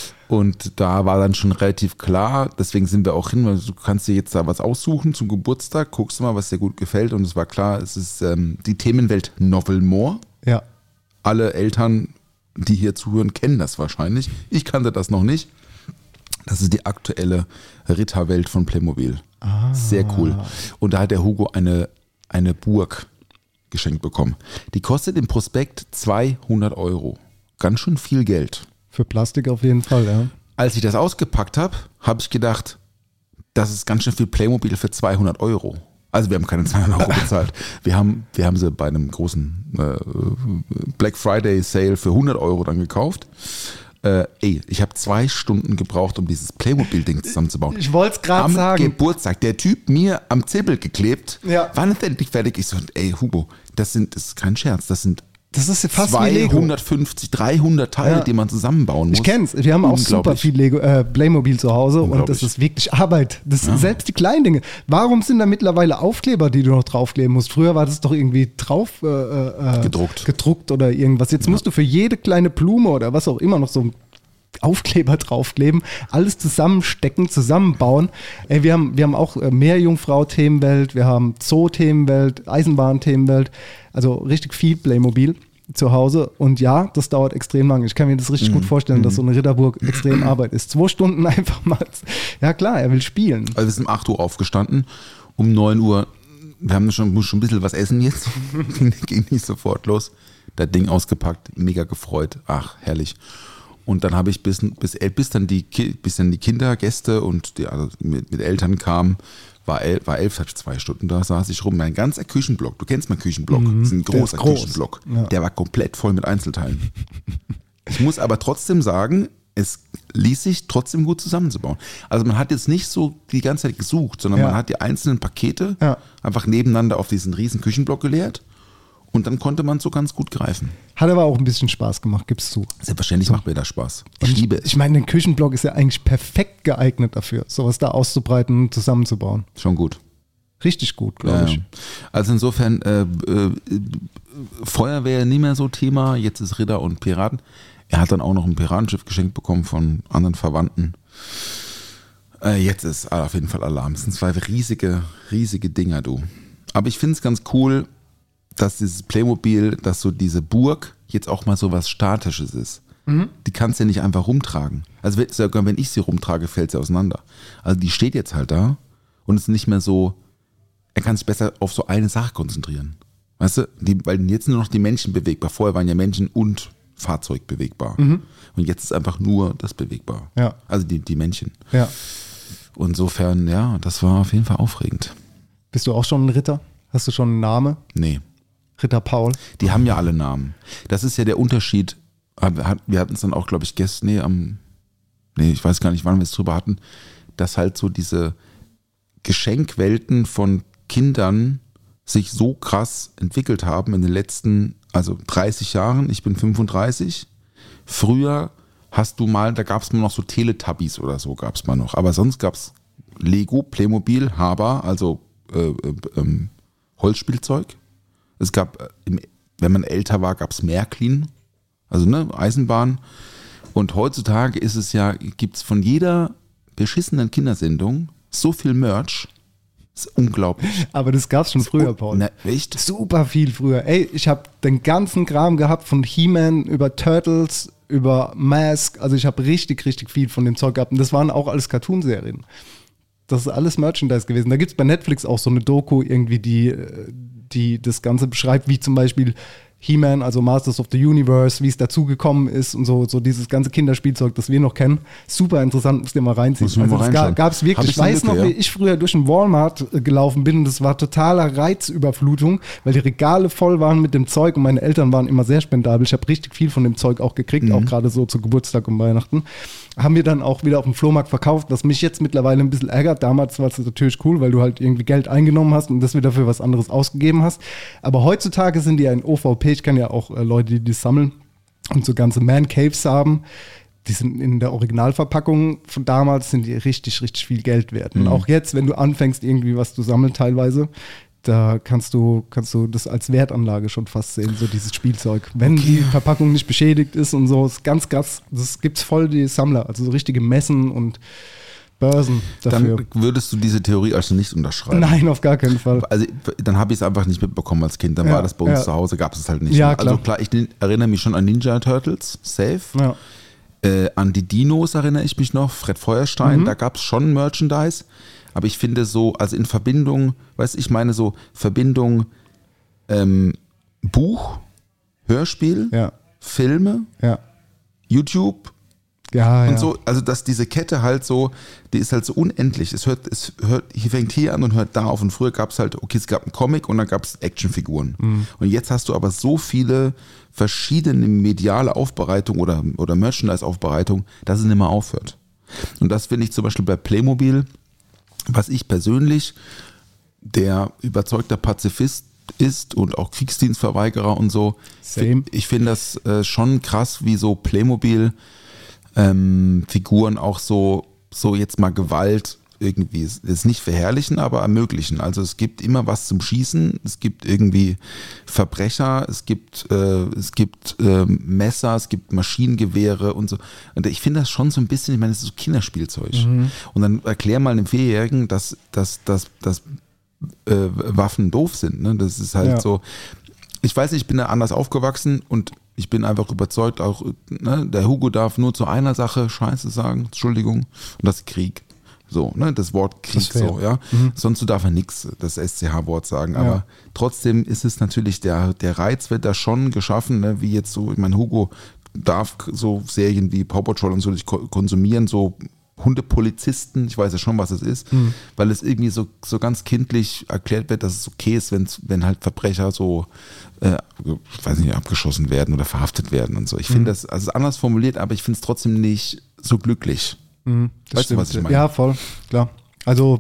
Speaker 6: Und da war dann schon relativ klar, deswegen sind wir auch hin, weil du kannst dir jetzt da was aussuchen zum Geburtstag, guckst du mal, was dir gut gefällt. Und es war klar, es ist ähm, die Themenwelt Novelmore.
Speaker 3: Ja.
Speaker 6: Alle Eltern, die hier zuhören, kennen das wahrscheinlich. Ich kannte das noch nicht. Das ist die aktuelle Ritterwelt von Playmobil. Ah. Sehr cool. Und da hat der Hugo eine, eine Burg geschenkt bekommen. Die kostet im Prospekt zweihundert Euro. Ganz schön viel Geld.
Speaker 3: Für Plastik auf jeden Fall, ja.
Speaker 6: Als ich das ausgepackt habe, habe ich gedacht, das ist ganz schön viel Playmobil für zweihundert Euro. Also wir haben keine zweihundert Euro bezahlt. Wir haben, wir haben sie bei einem großen äh, Black Friday Sale für hundert Euro dann gekauft. Äh, ey, ich habe zwei Stunden gebraucht, um dieses Playmobil-Ding zusammenzubauen.
Speaker 3: Ich wollte es gerade sagen.
Speaker 6: Am Geburtstag, der Typ mir am Zippel geklebt,
Speaker 3: ja.
Speaker 6: wann ist endlich fertig? Ich so, ey Hugo, das sind, das ist kein Scherz, das sind
Speaker 3: Das ist fast wie Lego.
Speaker 6: zweihundertfünfzig, dreihundert Teile,
Speaker 3: ja.
Speaker 6: die man zusammenbauen muss.
Speaker 3: Ich kenn's. Wir haben auch super viel Lego, äh, Playmobil zu Hause und das ist wirklich Arbeit. Das sind
Speaker 6: Ja.
Speaker 3: selbst die kleinen Dinge. Warum sind da mittlerweile Aufkleber, die du noch draufkleben musst? Früher war das doch irgendwie drauf äh, äh,
Speaker 6: Gedruckt.
Speaker 3: gedruckt oder irgendwas. Jetzt ja. musst du für jede kleine Blume oder was auch immer noch so ein Aufkleber draufkleben, alles zusammenstecken, zusammenbauen. Ey, wir haben, wir haben auch Meerjungfrau-Themenwelt, wir haben Zoo-Themenwelt, Eisenbahn-Themenwelt, also richtig viel Playmobil zu Hause. Und ja, das dauert extrem lange. Ich kann mir das richtig mhm. gut vorstellen, dass so eine Ritterburg extrem Arbeit ist. Zwei Stunden einfach mal. Ja klar, er will spielen.
Speaker 6: Also wir sind um acht Uhr aufgestanden, um neun Uhr, wir haben schon, muss schon ein bisschen was essen jetzt, ging nicht sofort los. Das Ding ausgepackt, mega gefreut, ach herrlich. Und dann habe ich bis, bis, bis, dann die, bis dann die Kindergäste und die, also mit, mit Eltern kamen, war elf, war elf, zwei Stunden da, saß ich rum. Mein ganzer Küchenblock, du kennst meinen Küchenblock,
Speaker 3: Mhm,
Speaker 6: das ist ein großer
Speaker 3: der ist groß.
Speaker 6: Küchenblock.
Speaker 3: Ja.
Speaker 6: Der war komplett voll mit Einzelteilen. Ich muss aber trotzdem sagen, es ließ sich trotzdem gut zusammenzubauen. Also man hat jetzt nicht so die ganze Zeit gesucht, sondern
Speaker 3: Ja.
Speaker 6: man hat die einzelnen Pakete
Speaker 3: Ja.
Speaker 6: einfach nebeneinander auf diesen riesen Küchenblock geleert. Und dann konnte man so ganz gut greifen.
Speaker 3: Hat aber auch ein bisschen Spaß gemacht, gibst du.
Speaker 6: Selbstverständlich macht mir das Spaß. Ich
Speaker 3: Und
Speaker 6: liebe es.
Speaker 3: Ich meine, der Küchenblock ist ja eigentlich perfekt geeignet dafür, sowas da auszubreiten und zusammenzubauen.
Speaker 6: Schon gut.
Speaker 3: Richtig gut, glaube
Speaker 6: Ja,
Speaker 3: ich.
Speaker 6: ja. Also insofern, äh, äh, Feuerwehr nicht mehr so Thema, jetzt ist Ritter und Piraten. Er hat dann auch noch ein Piratenschiff geschenkt bekommen von anderen Verwandten. Äh, jetzt ist auf jeden Fall Alarm. Es sind zwei riesige, riesige Dinger, du. Aber ich finde es ganz cool, dass dieses Playmobil, dass so diese Burg jetzt auch mal so was Statisches ist. Mhm. Die kannst du ja nicht einfach rumtragen. Also sogar wenn ich sie rumtrage, fällt sie auseinander. Also die steht jetzt halt da und ist nicht mehr so, er kann sich besser auf so eine Sache konzentrieren. Weißt Weißt du, die, weil jetzt nur noch die Männchen bewegbar. Vorher waren ja Männchen und Fahrzeug bewegbar. Mhm. Und jetzt ist einfach nur das bewegbar.
Speaker 3: Ja.
Speaker 6: Also die, die Männchen.
Speaker 3: Ja.
Speaker 6: Und insofern, ja, das war auf jeden Fall aufregend.
Speaker 3: Bist du auch schon ein Ritter? Hast du schon einen Namen?
Speaker 6: Nee.
Speaker 3: Ritter Paul?
Speaker 6: Die haben ja alle Namen. Das ist ja der Unterschied. Wir hatten es dann auch, glaube ich, gestern, nee, am, nee, ich weiß gar nicht, wann wir es drüber hatten, dass halt so diese Geschenkwelten von Kindern sich so krass entwickelt haben in den letzten, also dreißig Jahren. Ich bin fünfunddreißig. Früher hast du mal, da gab es mal noch so Teletubbies oder so gab es mal noch. Aber sonst gab es Lego, Playmobil, Haber, also äh, äh, ähm, Holzspielzeug. Es gab, äh, wenn man älter war, gab es Märklin, also ne, Eisenbahn. Und heutzutage ist es ja, gibt es von jeder beschissenen Kindersendung so viel Merch. Das ist unglaublich.
Speaker 3: Aber das gab es schon früher, Paul.
Speaker 6: Na, echt?
Speaker 3: Super viel früher. Ey, ich habe den ganzen Kram gehabt, von He-Man über Turtles, über Mask. Also ich habe richtig, richtig viel von dem Zeug gehabt. Und das waren auch alles Cartoonserien. Das ist alles Merchandise gewesen. Da gibt es bei Netflix auch so eine Doku irgendwie, die, die das Ganze beschreibt, wie zum Beispiel He-Man, also Masters of the Universe, wie es dazu gekommen ist und so, so dieses ganze Kinderspielzeug, das wir noch kennen. Super interessant, müsst ihr mal reinziehen.
Speaker 6: Muss man
Speaker 3: also
Speaker 6: mal
Speaker 3: das gab es wirklich. Ich weiß
Speaker 6: Lücke,
Speaker 3: noch,
Speaker 6: ja?
Speaker 3: wie ich früher durch den Walmart äh, gelaufen bin und das war totaler Reizüberflutung, weil die Regale voll waren mit dem Zeug und meine Eltern waren immer sehr spendabel. Ich habe richtig viel von dem Zeug auch gekriegt,
Speaker 6: Mhm.
Speaker 3: auch gerade so zu Geburtstag und Weihnachten. Haben wir dann auch wieder auf dem Flohmarkt verkauft, was mich jetzt mittlerweile ein bisschen ärgert. Damals war es natürlich cool, weil du halt irgendwie Geld eingenommen hast und das wieder für was anderes ausgegeben hast. Aber heutzutage sind die ja in O V P, ich kenne ja auch äh, Leute, die das sammeln und so ganze Man-Caves haben. Die sind in der Originalverpackung von damals, sind die richtig, richtig viel Geld wert. Und
Speaker 6: Mhm.
Speaker 3: auch jetzt, wenn du anfängst, irgendwie was zu sammeln teilweise, da kannst du, kannst du das als Wertanlage schon fast sehen, so dieses Spielzeug. Wenn die Verpackung nicht beschädigt ist und so, ist ganz krass. Das gibt's voll die Sammler, also so richtige Messen und Börsen dafür.
Speaker 6: Dann würdest du diese Theorie also nicht unterschreiben.
Speaker 3: Nein, auf gar keinen Fall.
Speaker 6: Also dann habe ich es einfach nicht mitbekommen als Kind. Dann
Speaker 3: Ja,
Speaker 6: war das bei uns
Speaker 3: ja.
Speaker 6: zu Hause, gab es halt nicht.
Speaker 3: Ja,
Speaker 6: Also
Speaker 3: klar.
Speaker 6: klar, ich erinnere mich schon an Ninja Turtles, safe.
Speaker 3: Ja.
Speaker 6: Äh, an die Dinos erinnere ich mich noch, Fred Feuerstein,
Speaker 3: Mhm.
Speaker 6: da gab es schon Merchandise. Aber ich finde so, also in Verbindung, weißt du, ich meine so Verbindung ähm, Buch, Hörspiel,
Speaker 3: Ja.
Speaker 6: Filme,
Speaker 3: Ja.
Speaker 6: YouTube
Speaker 3: Ja,
Speaker 6: und
Speaker 3: ja.
Speaker 6: so, also dass diese Kette halt so, die ist halt so unendlich. Es hört, es hört, hier fängt hier an und hört da auf. Und früher gab es halt, okay, es gab einen Comic und dann gab es Actionfiguren.
Speaker 3: Mhm.
Speaker 6: Und jetzt hast du aber so viele verschiedene mediale Aufbereitung oder, oder Merchandise-Aufbereitung, dass es nicht mehr aufhört. Und das finde ich zum Beispiel bei Playmobil, was ich persönlich, der überzeugter Pazifist ist und auch Kriegsdienstverweigerer und so,
Speaker 3: Same.
Speaker 6: ich finde das äh, schon krass, wie so Playmobil ähm, Figuren auch so, so jetzt mal Gewalt irgendwie, es ist nicht verherrlichen, aber ermöglichen. Also es gibt immer was zum Schießen, es gibt irgendwie Verbrecher, es gibt, äh, es gibt äh, Messer, es gibt Maschinengewehre und so. Und ich finde das schon so ein bisschen, ich meine, das ist so Kinderspielzeug.
Speaker 3: Mhm.
Speaker 6: Und dann erklär mal einem Vierjährigen, dass, dass, dass, dass äh, Waffen doof sind. Ne? Das ist halt
Speaker 3: Ja.
Speaker 6: so, ich weiß nicht, ich bin da anders aufgewachsen und ich bin einfach überzeugt, auch ne, der Hugo darf nur zu einer Sache Scheiße sagen, Entschuldigung, und das ist Krieg. So, ne, das Wort Krieg,
Speaker 3: Das ist fair.
Speaker 6: so, ja.
Speaker 3: Mhm.
Speaker 6: Sonst darf er nichts, das S C H-Wort sagen. Aber
Speaker 3: Ja.
Speaker 6: trotzdem ist es natürlich, der, der Reiz wird da schon geschaffen, ne, wie jetzt so, ich meine, Hugo darf so Serien wie Paw Patrol und so nicht ko- konsumieren, so Hundepolizisten, ich weiß ja schon, was es ist,
Speaker 3: Mhm.
Speaker 6: weil es irgendwie so, so ganz kindlich erklärt wird, dass es okay ist, wenn's, wenn halt Verbrecher so, äh, ich weiß nicht, abgeschossen werden oder verhaftet werden und so. Ich finde
Speaker 3: Mhm.
Speaker 6: das, also anders formuliert, aber ich finde es trotzdem nicht so glücklich.
Speaker 3: Mhm, das
Speaker 6: Weißt du, was ich meine?
Speaker 3: Ja, voll, klar. Also,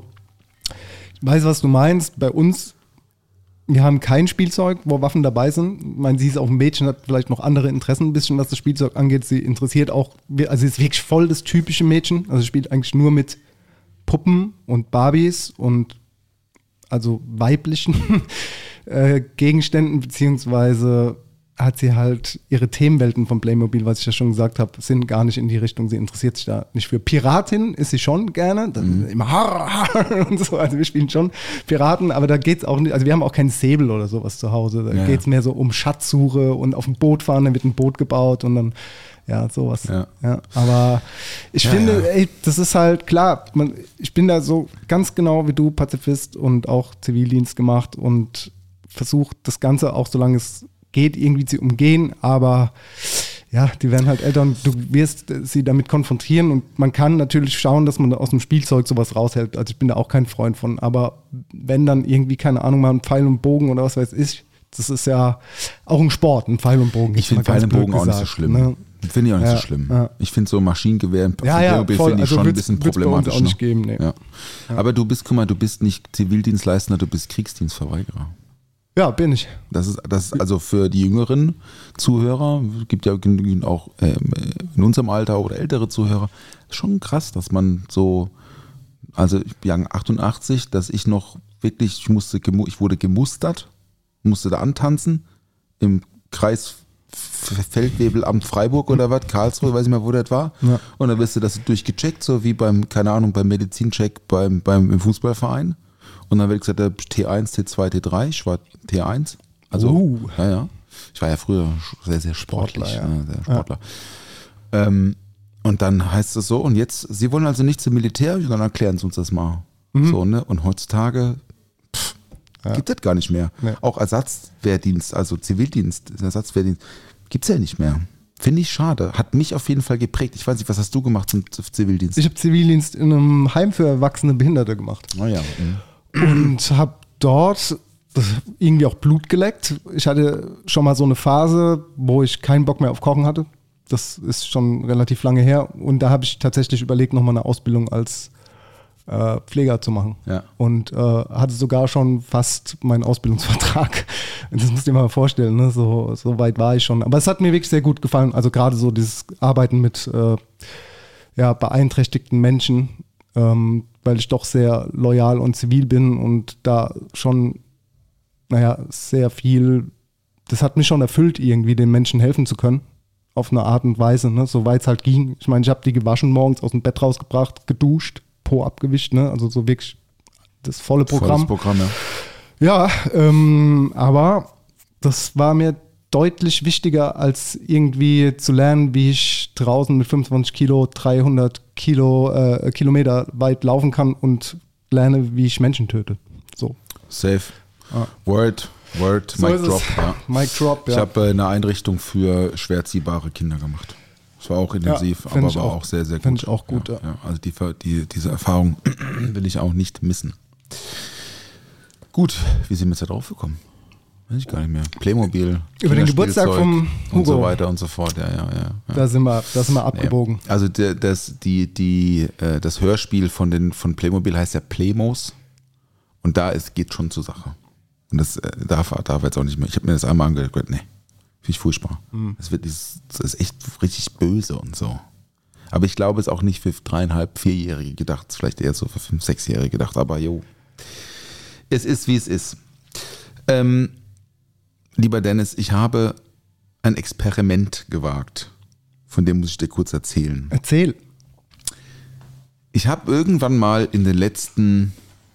Speaker 3: ich weiß, was du meinst. Bei uns, wir haben kein Spielzeug, wo Waffen dabei sind. Ich meine, sie ist auch ein Mädchen, hat vielleicht noch andere Interessen ein bisschen, was das Spielzeug angeht. Sie interessiert auch, also sie ist wirklich voll das typische Mädchen. Also sie spielt eigentlich nur mit Puppen und Barbies und also weiblichen äh, Gegenständen, beziehungsweise hat sie halt ihre Themenwelten von Playmobil, was ich ja schon gesagt habe, sind gar nicht in die Richtung, sie interessiert sich da nicht für. Piratin ist sie schon gerne, dann
Speaker 6: Mhm.
Speaker 3: immer har, har und so, also wir spielen schon Piraten, aber da geht's auch nicht, also wir haben auch keinen Säbel oder sowas zu Hause, da
Speaker 6: Ja,
Speaker 3: geht's mehr so um Schatzsuche und auf dem Boot fahren, dann wird ein Boot gebaut und dann, ja, sowas.
Speaker 6: Ja.
Speaker 3: Ja, aber ich
Speaker 6: Ja,
Speaker 3: finde,
Speaker 6: ja.
Speaker 3: ey, das ist halt klar, man, ich bin da so ganz genau wie du Pazifist und auch Zivildienst gemacht und versuche das Ganze auch, solange es geht, irgendwie zu umgehen, aber ja, die werden halt älter und du wirst sie damit konfrontieren und man kann natürlich schauen, dass man aus dem Spielzeug sowas raushält. Also ich bin da auch kein Freund von, aber wenn dann irgendwie, keine Ahnung, mal ein Pfeil und Bogen oder was weiß ich, das ist ja auch ein Sport, ein Pfeil und Bogen.
Speaker 6: Ich finde Pfeil und Bogen auch nicht so schlimm. Ne? Finde ich auch nicht
Speaker 3: ja,
Speaker 6: so schlimm.
Speaker 3: Ja.
Speaker 6: Ich finde so Maschinengewehr,
Speaker 3: ja, ja,
Speaker 6: finde ich
Speaker 3: also
Speaker 6: schon ein bisschen problematisch.
Speaker 3: Auch nicht geben, nee.
Speaker 6: ja. Ja. Aber du bist, guck mal, du bist nicht Zivildienstleister, du bist Kriegsdienstverweigerer.
Speaker 3: Ja, bin ich.
Speaker 6: Das ist, das ist also für die jüngeren Zuhörer, gibt ja genügend auch äh, in unserem Alter oder ältere Zuhörer, schon krass, dass man so, also ich bin achtundachtzig, dass ich noch wirklich, ich musste, ich wurde gemustert, musste da antanzen im Kreis Feldwebelamt Freiburg oder was, Karlsruhe, weiß ich mal, wo das war. Ja. Und dann wirst du das durchgecheckt, so wie beim, keine Ahnung, beim Medizincheck beim, beim im Fußballverein. Und dann wird gesagt, T eins, T zwei, T drei, ich war T eins. Also,
Speaker 3: uh.
Speaker 6: ja, ja. Ich war ja früher sehr, sehr sportlich.
Speaker 3: Sportler, ja.
Speaker 6: Ja, sehr Sportler. Ja. Ähm, und dann heißt es so, und jetzt, Sie wollen also nicht zum Militär, dann erklären Sie uns das mal. Mhm. So, ne? Und heutzutage pff, ja. gibt es gar nicht mehr. Nee. Auch Ersatzwehrdienst, also Zivildienst, Ersatzwehrdienst, gibt es ja nicht mehr. Finde ich schade. Hat mich auf jeden Fall geprägt. Ich weiß nicht, was hast du gemacht zum Zivildienst?
Speaker 3: Ich habe Zivildienst in einem Heim für erwachsene Behinderte gemacht.
Speaker 6: Oh ja. Mhm.
Speaker 3: Und habe dort irgendwie auch Blut geleckt. Ich hatte schon mal so eine Phase, wo ich keinen Bock mehr auf Kochen hatte. Das ist schon relativ lange her. Und da habe ich tatsächlich überlegt, nochmal eine Ausbildung als äh, Pfleger zu machen.
Speaker 6: Ja.
Speaker 3: Und äh, hatte sogar schon fast meinen Ausbildungsvertrag. Das musst du dir mal vorstellen, ne? so, so weit war ich schon. Aber es hat mir wirklich sehr gut gefallen. Also gerade so dieses Arbeiten mit äh, ja, beeinträchtigten Menschen, ähm, weil ich doch sehr loyal und zivil bin und da schon, naja, sehr viel, das hat mich schon erfüllt, irgendwie den Menschen helfen zu können, auf eine Art und Weise, ne, soweit es halt ging. Ich meine, ich habe die gewaschen morgens, aus dem Bett rausgebracht, geduscht, Po abgewischt, ne, also so wirklich das volle Programm.
Speaker 6: Volles Programm, ja.
Speaker 3: Ja, ähm, aber das war mir deutlich wichtiger, als irgendwie zu lernen, wie ich draußen mit fünfundzwanzig Kilo, dreihundert Kilo, äh, Kilometer weit laufen kann und lerne, wie ich Menschen töte. So.
Speaker 6: Safe. Ah. Word, Word,
Speaker 3: so
Speaker 6: Mic Drop. Ja.
Speaker 3: Mic Drop, ja.
Speaker 6: Ich habe äh, eine Einrichtung für schwer ziehbare Kinder gemacht. Das war auch intensiv, ja, aber war auch, auch sehr, sehr gut.
Speaker 3: Finde ich auch gut, ja.
Speaker 6: ja. Also die, die, diese Erfahrung will ich auch nicht missen. Gut, wie sind wir jetzt da drauf gekommen? Weiß ich gar nicht mehr. Playmobil.
Speaker 3: Über den Geburtstag vom Hugo.
Speaker 6: Und so weiter und so fort, ja, ja, ja. ja.
Speaker 3: Da sind wir, da sind wir abgebogen.
Speaker 6: Nee. Also der, das, die, die, äh, das Hörspiel von, den, von Playmobil heißt ja Playmos und da ist, geht schon zur Sache. Und das äh, darf, darf jetzt auch nicht mehr. Ich habe mir das einmal angehört, nee, finde ich furchtbar. Mhm. Das, wird, das ist echt richtig böse und so. Aber ich glaube, es ist auch nicht für dreieinhalb, vierjährige gedacht, vielleicht eher so für fünf, sechsjährige gedacht, aber jo. Es ist, wie es ist. Ähm, Lieber Dennis, ich habe ein Experiment gewagt, von dem muss ich dir kurz erzählen.
Speaker 3: Erzähl.
Speaker 6: Ich habe irgendwann mal in den letzten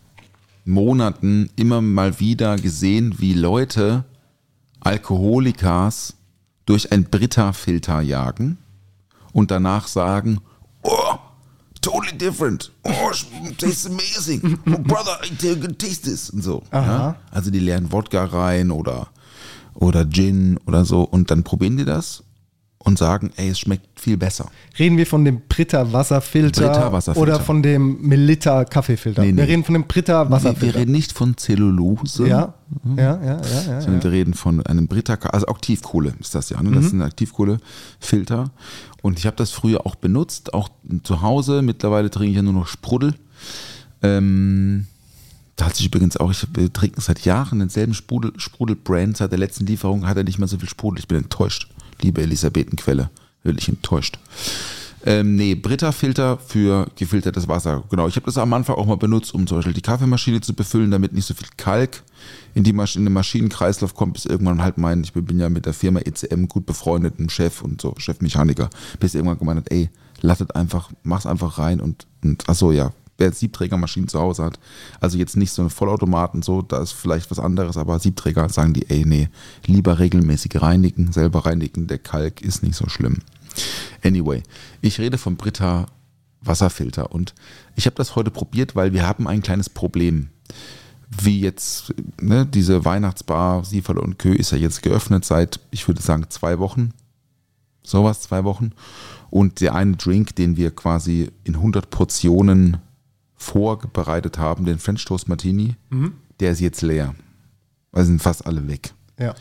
Speaker 6: Monaten immer mal wieder gesehen, wie Leute Alkoholikers durch ein Brita-Filter jagen und danach sagen, oh, totally different, oh, tastes amazing, oh brother, I taste this und so. Ja? Also die leeren Wodka rein oder oder Gin oder so und dann probieren die das und sagen, ey, es schmeckt viel besser.
Speaker 3: Reden wir von dem Brita Wasserfilter,
Speaker 6: Brita Wasserfilter
Speaker 3: oder von dem Melitta Kaffeefilter? Nee, nee. Wir reden von dem Brita Wasserfilter.
Speaker 6: Wir, wir reden nicht von Zellulose.
Speaker 3: Ja, mhm. ja, ja, ja, ja.
Speaker 6: Sondern
Speaker 3: ja.
Speaker 6: wir reden von einem Brita, also Aktivkohle ist das ja, ne? Das mhm. ist ein Aktivkohlefilter und ich habe das früher auch benutzt, auch zu Hause. Mittlerweile trinke ich ja nur noch Sprudel. Ähm... Da hat sich übrigens auch, ich trinke seit Jahren denselben Sprudel, Sprudel-Brand, seit der letzten Lieferung hat er nicht mehr so viel Sprudel. Ich bin enttäuscht, liebe Elisabetenquelle, wirklich enttäuscht. Ähm, nee, Brita-Filter für gefiltertes Wasser. Genau, ich habe das am Anfang auch mal benutzt, um zum Beispiel die Kaffeemaschine zu befüllen, damit nicht so viel Kalk in, die Masch- in den Maschinenkreislauf kommt, bis irgendwann halt mein, ich bin ja mit der Firma E C M gut befreundet, einem Chef und so, Chefmechaniker, bis irgendwann gemeint hat, ey, lasst einfach, mach's einfach rein und, und achso, ja. Wer Siebträgermaschinen zu Hause hat, also jetzt nicht so eine Vollautomaten, so, da ist vielleicht was anderes, aber Siebträger sagen die, ey, nee, lieber regelmäßig reinigen, selber reinigen, der Kalk ist nicht so schlimm. Anyway, ich rede vom Brita Wasserfilter und ich habe das heute probiert, weil wir haben ein kleines Problem. wie jetzt, ne, diese Weihnachtsbar Sieferl und Kö ist ja jetzt geöffnet seit, ich würde sagen, zwei Wochen. Sowas, zwei Wochen. Und der eine Drink, den wir quasi in hundert Portionen vorbereitet haben, den French Toast Martini, mhm. der ist jetzt leer. Weil sind fast alle weg.
Speaker 3: Ja.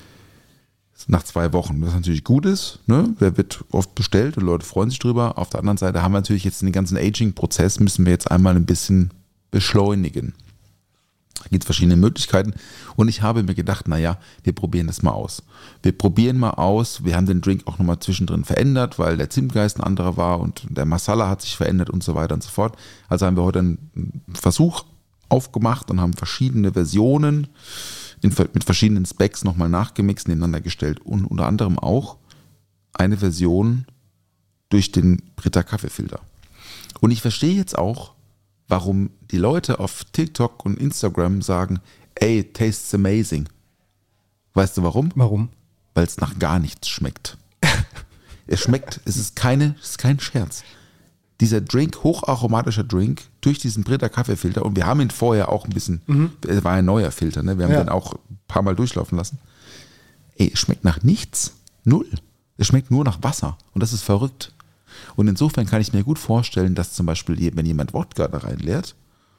Speaker 6: Nach zwei Wochen, was natürlich gut ist, ne? Der wird oft bestellt und Leute freuen sich drüber. Auf der anderen Seite haben wir natürlich jetzt den ganzen Aging-Prozess, müssen wir jetzt einmal ein bisschen beschleunigen. Da gibt es verschiedene Möglichkeiten und ich habe mir gedacht, naja, wir probieren das mal aus. Wir probieren mal aus, wir haben den Drink auch nochmal zwischendrin verändert, weil der Zimtgeist ein anderer war und der Masala hat sich verändert und so weiter und so fort. Also haben wir heute einen Versuch aufgemacht und haben verschiedene Versionen in, mit verschiedenen Specs nochmal nachgemixt, nebeneinander gestellt und unter anderem auch eine Version durch den Brita Kaffeefilter. Und ich verstehe jetzt auch, warum die Leute auf TikTok und Instagram sagen, ey, tastes amazing. Weißt du warum?
Speaker 3: Warum?
Speaker 6: Weil es nach gar nichts schmeckt. Es schmeckt, es ist keine, es ist kein Scherz. Dieser Drink, hocharomatischer Drink, durch diesen Brita Kaffeefilter, und wir haben ihn vorher auch ein bisschen, mhm. es war ein neuer Filter, ne? Wir haben
Speaker 3: ja.
Speaker 6: den auch ein paar Mal durchlaufen lassen. Ey, es schmeckt nach nichts. Null. Es schmeckt nur nach Wasser. Und das ist verrückt. Und insofern kann ich mir gut vorstellen, dass zum Beispiel, wenn jemand Wodka da reinleert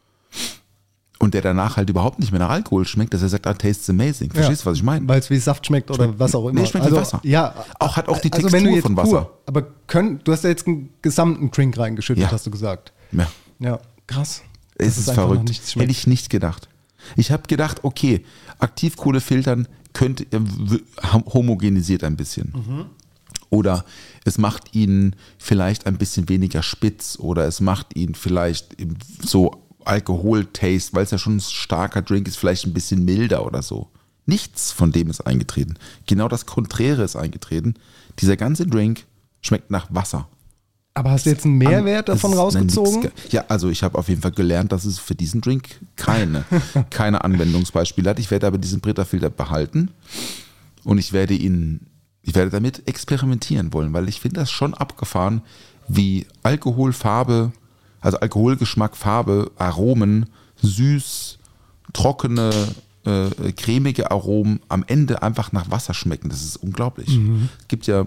Speaker 6: und der danach halt überhaupt nicht mehr nach Alkohol schmeckt, dass er sagt, ah, tastes amazing. Verstehst du,
Speaker 3: ja,
Speaker 6: was ich meine?
Speaker 3: Weil es wie Saft schmeckt oder
Speaker 6: schmeckt,
Speaker 3: was auch immer.
Speaker 6: Nee, schmeckt
Speaker 3: also,
Speaker 6: wie Wasser.
Speaker 3: Ja,
Speaker 6: auch, hat auch die
Speaker 3: also
Speaker 6: Textur
Speaker 3: wenn du jetzt
Speaker 6: von Wasser.
Speaker 3: Pur, aber können, du hast ja jetzt einen gesamten Drink reingeschüttet,
Speaker 6: Ja.
Speaker 3: hast du gesagt.
Speaker 6: Ja.
Speaker 3: Ja, krass.
Speaker 6: Es ist verrückt. Hätte ich nicht gedacht. Ich habe gedacht, okay, Aktivkohlefiltern könnte, äh, homogenisiert ein bisschen. Mhm. Oder es macht ihn vielleicht ein bisschen weniger spitz oder es macht ihn vielleicht so Alkohol-Taste, weil es ja schon ein starker Drink ist, vielleicht ein bisschen milder oder so. Nichts von dem ist eingetreten. Genau das Konträre ist eingetreten. Dieser ganze Drink schmeckt nach Wasser.
Speaker 3: Aber hast du jetzt einen Mehrwert davon
Speaker 6: ist,
Speaker 3: rausgezogen?
Speaker 6: Nein, ja, also ich habe auf jeden Fall gelernt, dass es für diesen Drink keine, keine Anwendungsbeispiele hat. Ich werde aber diesen Brita-Filter behalten und ich werde ihn, ich werde damit experimentieren wollen, weil ich finde das schon abgefahren, wie Alkohol, Farbe, also Alkoholgeschmack, Farbe, Aromen, süß, trockene, äh, cremige Aromen am Ende einfach nach Wasser schmecken. Das ist unglaublich. Mhm. Es gibt ja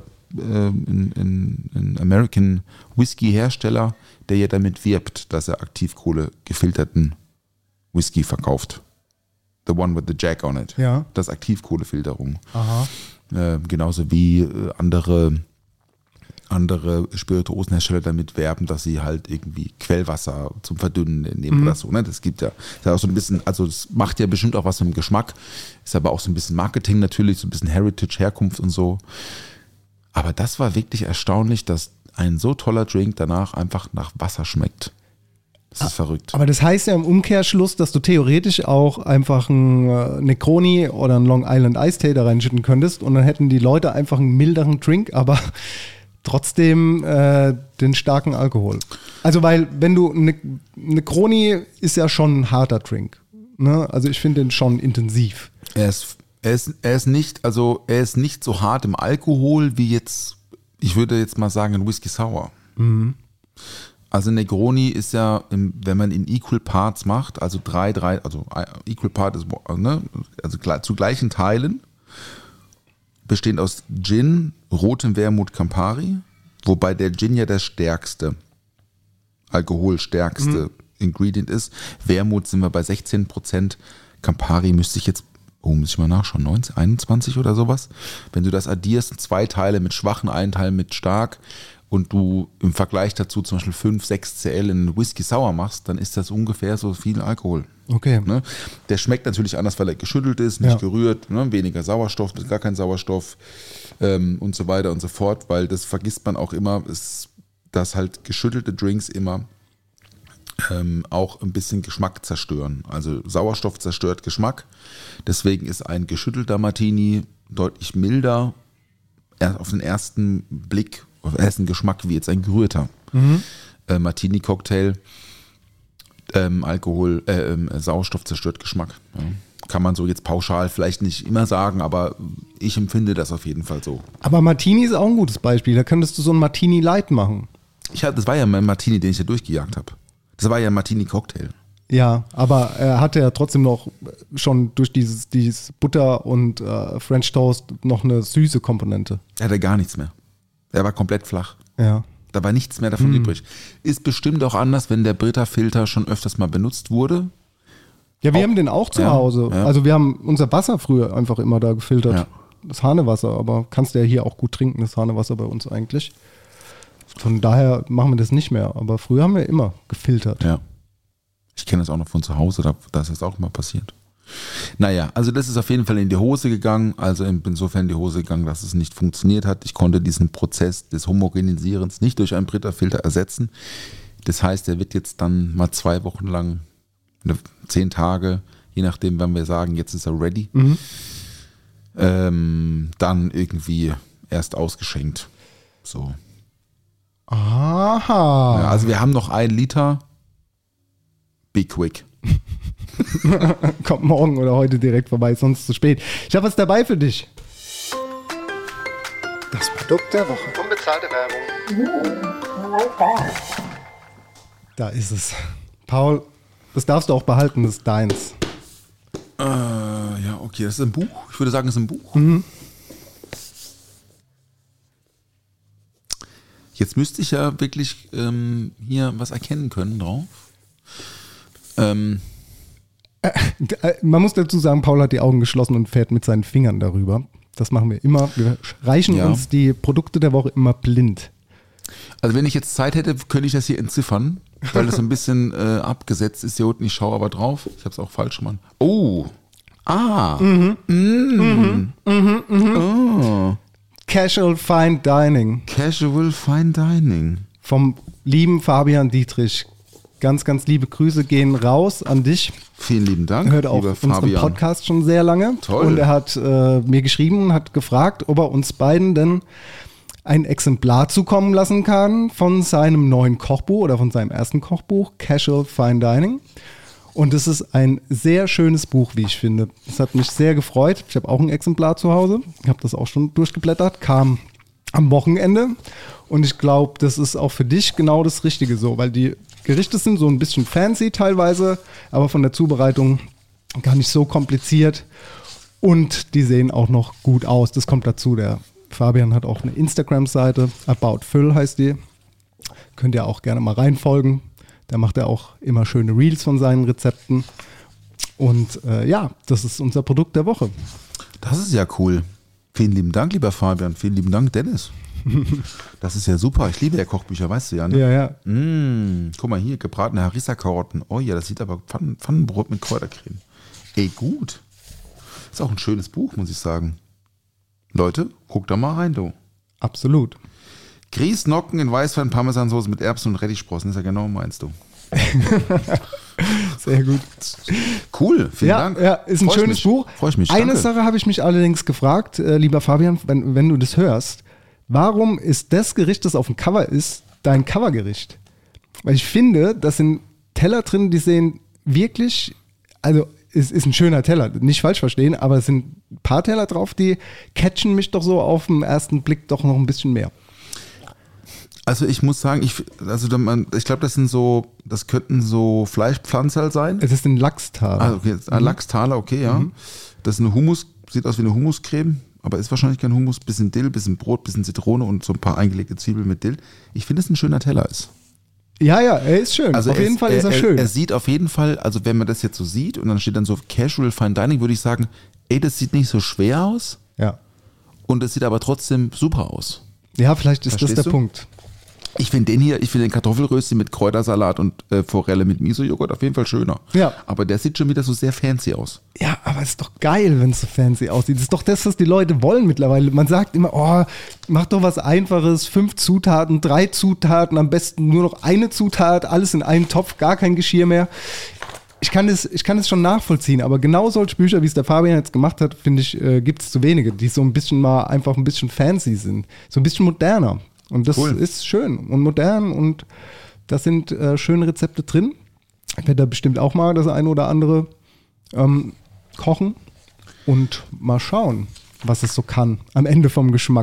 Speaker 6: einen American Whisky Hersteller, der ja damit wirbt, dass er Aktivkohle gefilterten Whisky verkauft. The one with the Jack on it.
Speaker 3: Ja.
Speaker 6: Das ist Aktivkohlefilterung.
Speaker 3: Aha.
Speaker 6: Äh, genauso wie äh, andere, andere Spirituosenhersteller damit werben, dass sie halt irgendwie Quellwasser zum Verdünnen nehmen mhm. oder so. Ne? Das gibt ja, ist ja auch so ein bisschen, also das macht ja bestimmt auch was mit dem Geschmack, ist aber auch so ein bisschen Marketing natürlich, so ein bisschen Heritage, Herkunft und so. Aber das war wirklich erstaunlich, dass ein so toller Drink danach einfach nach Wasser schmeckt. Das ist ah, verrückt.
Speaker 3: Aber das heißt ja im Umkehrschluss, dass du theoretisch auch einfach einen Negroni oder einen Long Island Iced Tea da reinschütten könntest und dann hätten die Leute einfach einen milderen Drink, aber trotzdem äh, den starken Alkohol. Also weil, wenn du, eine Negroni ist ja schon ein harter Drink. Ne? Also ich finde den schon intensiv.
Speaker 6: Er ist Er ist, er ist nicht, also er ist nicht so hart im Alkohol wie jetzt, ich würde jetzt mal sagen, ein Whisky Sour. Mhm. Also Negroni ist ja, im, wenn man in Equal Parts macht, also drei, drei, also Equal Part ist, ne, also zu gleichen Teilen, bestehend aus Gin, rotem Wermut, Campari, wobei der Gin ja der stärkste, alkoholstärkste mhm. Ingredient ist. Wermut sind wir bei sechzehn Prozent, Campari müsste ich jetzt Oh, muss ich mal nachschauen, neunzehn, einundzwanzig oder sowas. Wenn du das addierst, zwei Teile mit schwachen, einen Teil mit stark und du im Vergleich dazu zum Beispiel fünf, sechs Cl in Whisky Sour machst, dann ist das ungefähr so viel Alkohol.
Speaker 3: Okay.
Speaker 6: Ne? Der schmeckt natürlich anders, weil er geschüttelt ist, nicht
Speaker 3: ja.
Speaker 6: gerührt, ne? Weniger Sauerstoff, gar kein Sauerstoff ähm, und so weiter und so fort, weil das vergisst man auch immer, ist, dass halt geschüttelte Drinks immer Ähm, auch ein bisschen Geschmack zerstören. Also Sauerstoff zerstört Geschmack. Deswegen ist ein geschüttelter Martini deutlich milder auf den ersten Blick, auf den ersten Geschmack wie jetzt ein gerührter mhm. äh, Martini-Cocktail. Ähm, Alkohol, äh, äh, Sauerstoff zerstört Geschmack. Ja. Kann man so jetzt pauschal vielleicht nicht immer sagen, aber ich empfinde das auf jeden Fall so.
Speaker 3: Aber Martini ist auch ein gutes Beispiel. Da könntest du so ein Martini Light machen.
Speaker 6: Ich hab, das war ja mein Martini, den ich da durchgejagt habe. Das war ja ein Martini-Cocktail.
Speaker 3: Ja, aber er hatte ja trotzdem noch schon durch dieses, dieses Butter und äh, French Toast noch eine süße Komponente.
Speaker 6: Er hatte gar nichts mehr. Er war komplett flach.
Speaker 3: Ja.
Speaker 6: Da war nichts mehr davon
Speaker 3: Mm.
Speaker 6: übrig. Ist bestimmt auch anders, wenn der Brita-Filter schon öfters mal benutzt wurde.
Speaker 3: Ja, wir
Speaker 6: Auch-
Speaker 3: haben den auch zu
Speaker 6: ja,
Speaker 3: Hause.
Speaker 6: ja.
Speaker 3: Also wir haben unser Wasser früher einfach immer da gefiltert.
Speaker 6: Ja.
Speaker 3: Das Hahnewasser, aber kannst du ja hier auch gut trinken, das Hahnewasser bei uns eigentlich. Von daher machen wir das nicht mehr. Aber früher haben wir immer gefiltert.
Speaker 6: Ja. Ich kenne das auch noch von zu Hause, da, da ist das auch mal passiert. Naja, also das ist auf jeden Fall in die Hose gegangen, also insofern in die Hose gegangen, dass es nicht funktioniert hat. Ich konnte diesen Prozess des Homogenisierens nicht durch einen Brita-Filter ersetzen. Das heißt, er wird jetzt dann mal zwei Wochen lang, ne, zehn Tage, je nachdem, wann wir sagen, jetzt ist er ready,
Speaker 3: Mhm.
Speaker 6: ähm, dann irgendwie erst ausgeschenkt. So.
Speaker 3: Aha.
Speaker 6: Ja, also wir haben noch einen Liter. Be quick.
Speaker 3: Kommt morgen oder heute direkt vorbei, sonst zu spät. Ich habe was dabei für dich. Das Produkt der Woche. Unbezahlte Werbung. Da ist es. Paul, das darfst du auch behalten, das ist deins.
Speaker 6: Äh, ja, okay, das ist ein Buch. Ich würde sagen, es ist ein Buch.
Speaker 3: Mhm.
Speaker 6: Jetzt müsste ich ja wirklich ähm, hier was erkennen können drauf. Ähm,
Speaker 3: Man muss dazu sagen, Paul hat die Augen geschlossen und fährt mit seinen Fingern darüber. Das machen wir immer. Wir reichen
Speaker 6: Ja.
Speaker 3: uns die Produkte der Woche immer blind.
Speaker 6: also wenn ich jetzt Zeit hätte, könnte ich das hier entziffern, weil das so ein bisschen äh, abgesetzt ist hier unten. Ich schaue aber drauf. Ich habe es auch falsch gemacht. Oh. Ah. Mhm. Mm.
Speaker 3: Mhm,
Speaker 6: Oh.
Speaker 3: Casual Fine Dining
Speaker 6: Casual Fine Dining.
Speaker 3: vom lieben Fabian Dietrich. Ganz, ganz liebe Grüße gehen raus an dich.
Speaker 6: Vielen lieben Dank,
Speaker 3: Er hört auch
Speaker 6: lieber
Speaker 3: unseren
Speaker 6: Fabian.
Speaker 3: Podcast schon sehr lange.
Speaker 6: Toll.
Speaker 3: Und er hat äh, mir geschrieben und hat gefragt, ob er uns beiden denn ein Exemplar zukommen lassen kann von seinem neuen Kochbuch oder von seinem ersten Kochbuch, Casual Fine Dining. Und es ist ein sehr schönes Buch, wie ich finde. Es hat mich sehr gefreut. Ich habe auch ein Exemplar zu Hause. Ich habe das auch schon durchgeblättert, kam am Wochenende. Und ich glaube, das ist auch für dich genau das Richtige so, weil die Gerichte sind so ein bisschen fancy teilweise, aber von der Zubereitung gar nicht so kompliziert. Und die sehen auch noch gut aus. Das kommt dazu. Der Fabian hat auch eine Instagram-Seite, About Füll heißt die. Könnt ihr auch gerne mal reinfolgen. Da macht er auch immer schöne Reels von seinen Rezepten. Und äh, ja, das ist unser Produkt der Woche.
Speaker 6: Das ist ja cool. Vielen lieben Dank, lieber Fabian. Vielen lieben Dank, Dennis. Das ist ja super. Ich liebe ja Kochbücher, weißt du ja, ne?
Speaker 3: Ja, ja.
Speaker 6: Mm, guck mal hier, gebratene Harissa-Karotten. Oh ja, das sieht aber Pfannen, Pfannenbrot mit Kräutercreme. Ey, gut. Ist auch ein schönes Buch, muss ich sagen. Leute, guckt da mal rein, du.
Speaker 3: Absolut.
Speaker 6: Grießnocken in Weißwein, Parmesansoße mit Erbsen und Rettichsprossen. Ist ja genau meinst du.
Speaker 3: Sehr gut.
Speaker 6: Cool, vielen
Speaker 3: Ja,
Speaker 6: Dank.
Speaker 3: ja, ist ein
Speaker 6: Freu ich
Speaker 3: schönes
Speaker 6: mich.
Speaker 3: Buch.
Speaker 6: Freu ich mich,
Speaker 3: Eine
Speaker 6: danke.
Speaker 3: Sache habe ich mich allerdings gefragt, äh, lieber Fabian, wenn, wenn du das hörst. Warum ist das Gericht, das auf dem Cover ist, dein Covergericht? Weil ich finde, das sind Teller drin, die sehen wirklich, also es ist ein schöner Teller, nicht falsch verstehen, aber es sind ein paar Teller drauf, die catchen mich doch so auf den ersten Blick doch noch ein bisschen mehr.
Speaker 6: Also ich muss sagen, ich, also da man- ich glaube, das sind so, das könnten so Fleischpflanzerl sein.
Speaker 3: Es ist ein Lachstaler.
Speaker 6: Ah, okay, ah, Lachstaler, okay, ja. Das ist eine Hummus, sieht aus wie eine Hummuscreme, aber ist wahrscheinlich kein Hummus. Bisschen Dill, bisschen Brot, bisschen Zitrone und so ein paar eingelegte Zwiebeln mit Dill. Ich finde, es ein schöner Teller ist.
Speaker 3: Ja, ja, er ist schön.
Speaker 6: Also
Speaker 3: auf
Speaker 6: er
Speaker 3: jeden
Speaker 6: ist,
Speaker 3: Fall ist er,
Speaker 6: er
Speaker 3: schön.
Speaker 6: Er sieht auf jeden Fall, also wenn man das jetzt so sieht und dann steht dann so Casual Fine Dining, würde ich sagen, ey, das sieht nicht so schwer aus
Speaker 3: ja.
Speaker 6: und es sieht aber trotzdem super aus.
Speaker 3: ja, vielleicht ist
Speaker 6: Verstehst
Speaker 3: das der
Speaker 6: du?
Speaker 3: Punkt.
Speaker 6: Ich finde den hier, ich finde den Kartoffelrösti mit Kräutersalat und äh, Forelle mit Miso-Joghurt auf jeden Fall schöner.
Speaker 3: Ja.
Speaker 6: Aber der sieht schon wieder so sehr fancy aus.
Speaker 3: Ja, aber es ist doch geil, wenn es so fancy aussieht. Das ist doch das, was die Leute wollen mittlerweile. Man sagt immer, oh, mach doch was Einfaches, fünf Zutaten, drei Zutaten, am besten nur noch eine Zutat, alles in einen Topf, gar kein Geschirr mehr. Ich kann das, ich kann das schon nachvollziehen, aber genau solche Bücher, wie es der Fabian jetzt gemacht hat, finde ich, äh, gibt es zu wenige, die so ein bisschen mal einfach ein bisschen fancy sind. So ein bisschen moderner. Und das
Speaker 6: Cool.
Speaker 3: ist schön und modern und da sind äh, schöne Rezepte drin. Ich werde da bestimmt auch mal das eine oder andere ähm, kochen und mal schauen, was es so kann am Ende vom Geschmack.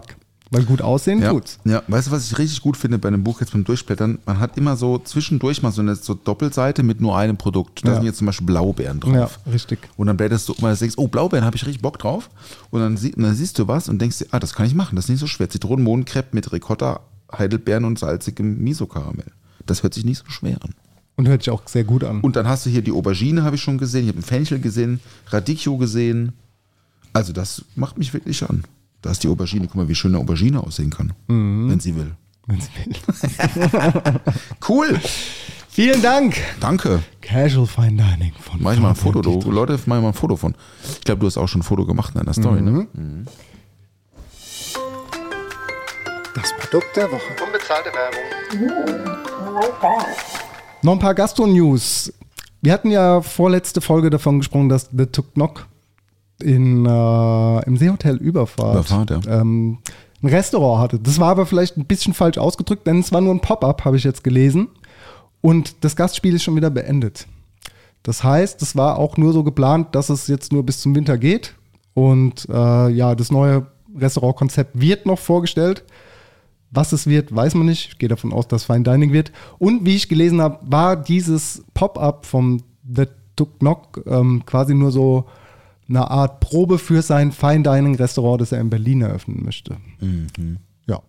Speaker 3: Weil gut aussehen
Speaker 6: Ja,
Speaker 3: tut's.
Speaker 6: ja, weißt du, was ich richtig gut finde bei einem Buch jetzt beim Durchblättern? Man hat immer so zwischendurch mal so eine so Doppelseite mit nur einem Produkt. Da
Speaker 3: Ja.
Speaker 6: sind jetzt zum Beispiel Blaubeeren drauf.
Speaker 3: Ja, richtig.
Speaker 6: Und dann blätterst du mal, denkst, oh, Blaubeeren, habe ich richtig Bock drauf. Und dann, sie, und dann siehst du was und denkst dir, ah, das kann ich machen, das ist nicht so schwer. Zitronenmohnkrepp mit Ricotta, Heidelbeeren und salzigem Miso-Karamell. Das hört sich nicht so schwer an.
Speaker 3: Und hört sich auch sehr gut an.
Speaker 6: Und dann hast du hier die Aubergine, habe ich schon gesehen, ich habe einen Fenchel gesehen, Radicchio gesehen. Also das macht mich wirklich an. Da ist die Aubergine, guck mal, wie schön eine Aubergine aussehen kann, mhm. wenn sie will.
Speaker 3: Wenn sie will.
Speaker 6: Cool.
Speaker 3: Vielen Dank.
Speaker 6: Danke.
Speaker 3: Casual Fine Dining von
Speaker 6: Mach ich mal ein Foto,
Speaker 3: Fabian
Speaker 6: du, Leute, mach ich mal ein Foto von. Ich glaube, du hast auch schon ein Foto gemacht in deiner Story,
Speaker 3: Mhm.
Speaker 6: ne? Mhm.
Speaker 3: Das Produkt der Woche.
Speaker 5: Unbezahlte Werbung.
Speaker 3: Noch ein paar Gastro-News. Wir hatten ja vorletzte Folge davon gesprochen, dass The Tuk Nok in, äh, im Seehotel Überfahrt,
Speaker 6: Überfahrt, ja.
Speaker 3: ähm, ein Restaurant hatte. Das war aber vielleicht ein bisschen falsch ausgedrückt, denn es war nur ein Pop-up, habe ich jetzt gelesen. Und das Gastspiel ist schon wieder beendet. Das heißt, es war auch nur so geplant, dass es jetzt nur bis zum Winter geht. Und äh, ja, das neue Restaurantkonzept wird noch vorgestellt. Was es wird, weiß man nicht. Ich gehe davon aus, dass Fine Dining wird. Und wie ich gelesen habe, war dieses Pop-up vom The Tuk Nok ähm, quasi nur so eine Art Probe für sein Fine Dining Restaurant, das er in Berlin eröffnen möchte.
Speaker 6: Mhm.
Speaker 3: Ja.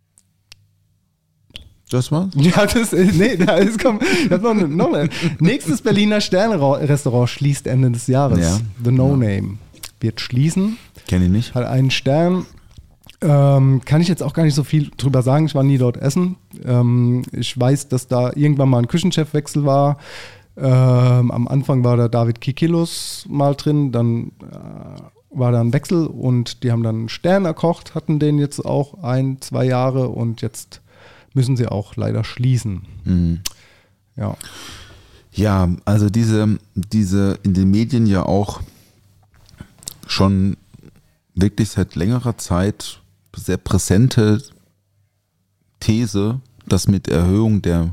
Speaker 6: Das war's?
Speaker 3: Ja, das nee, da ist komm, ich hab noch, eine, noch eine. Nächstes Berliner Sterne-Restaurant schließt Ende des Jahres.
Speaker 6: Ja.
Speaker 3: The No Name wird schließen.
Speaker 6: Kenn ich nicht.
Speaker 3: Hat einen Stern. Ähm, kann ich jetzt auch gar nicht so viel drüber sagen. Ich war nie dort essen. Ähm, ich weiß, dass da irgendwann mal ein Küchenchefwechsel war. Ähm, am Anfang war da David Kikilos mal drin, dann äh, war da ein Wechsel und die haben dann einen Stern erkocht, hatten den jetzt auch ein, zwei Jahre und jetzt müssen sie auch leider schließen.
Speaker 6: Mhm.
Speaker 3: Ja.
Speaker 6: Ja, also diese, diese in den Medien ja auch schon wirklich seit längerer Zeit sehr präsente These, dass mit Erhöhung der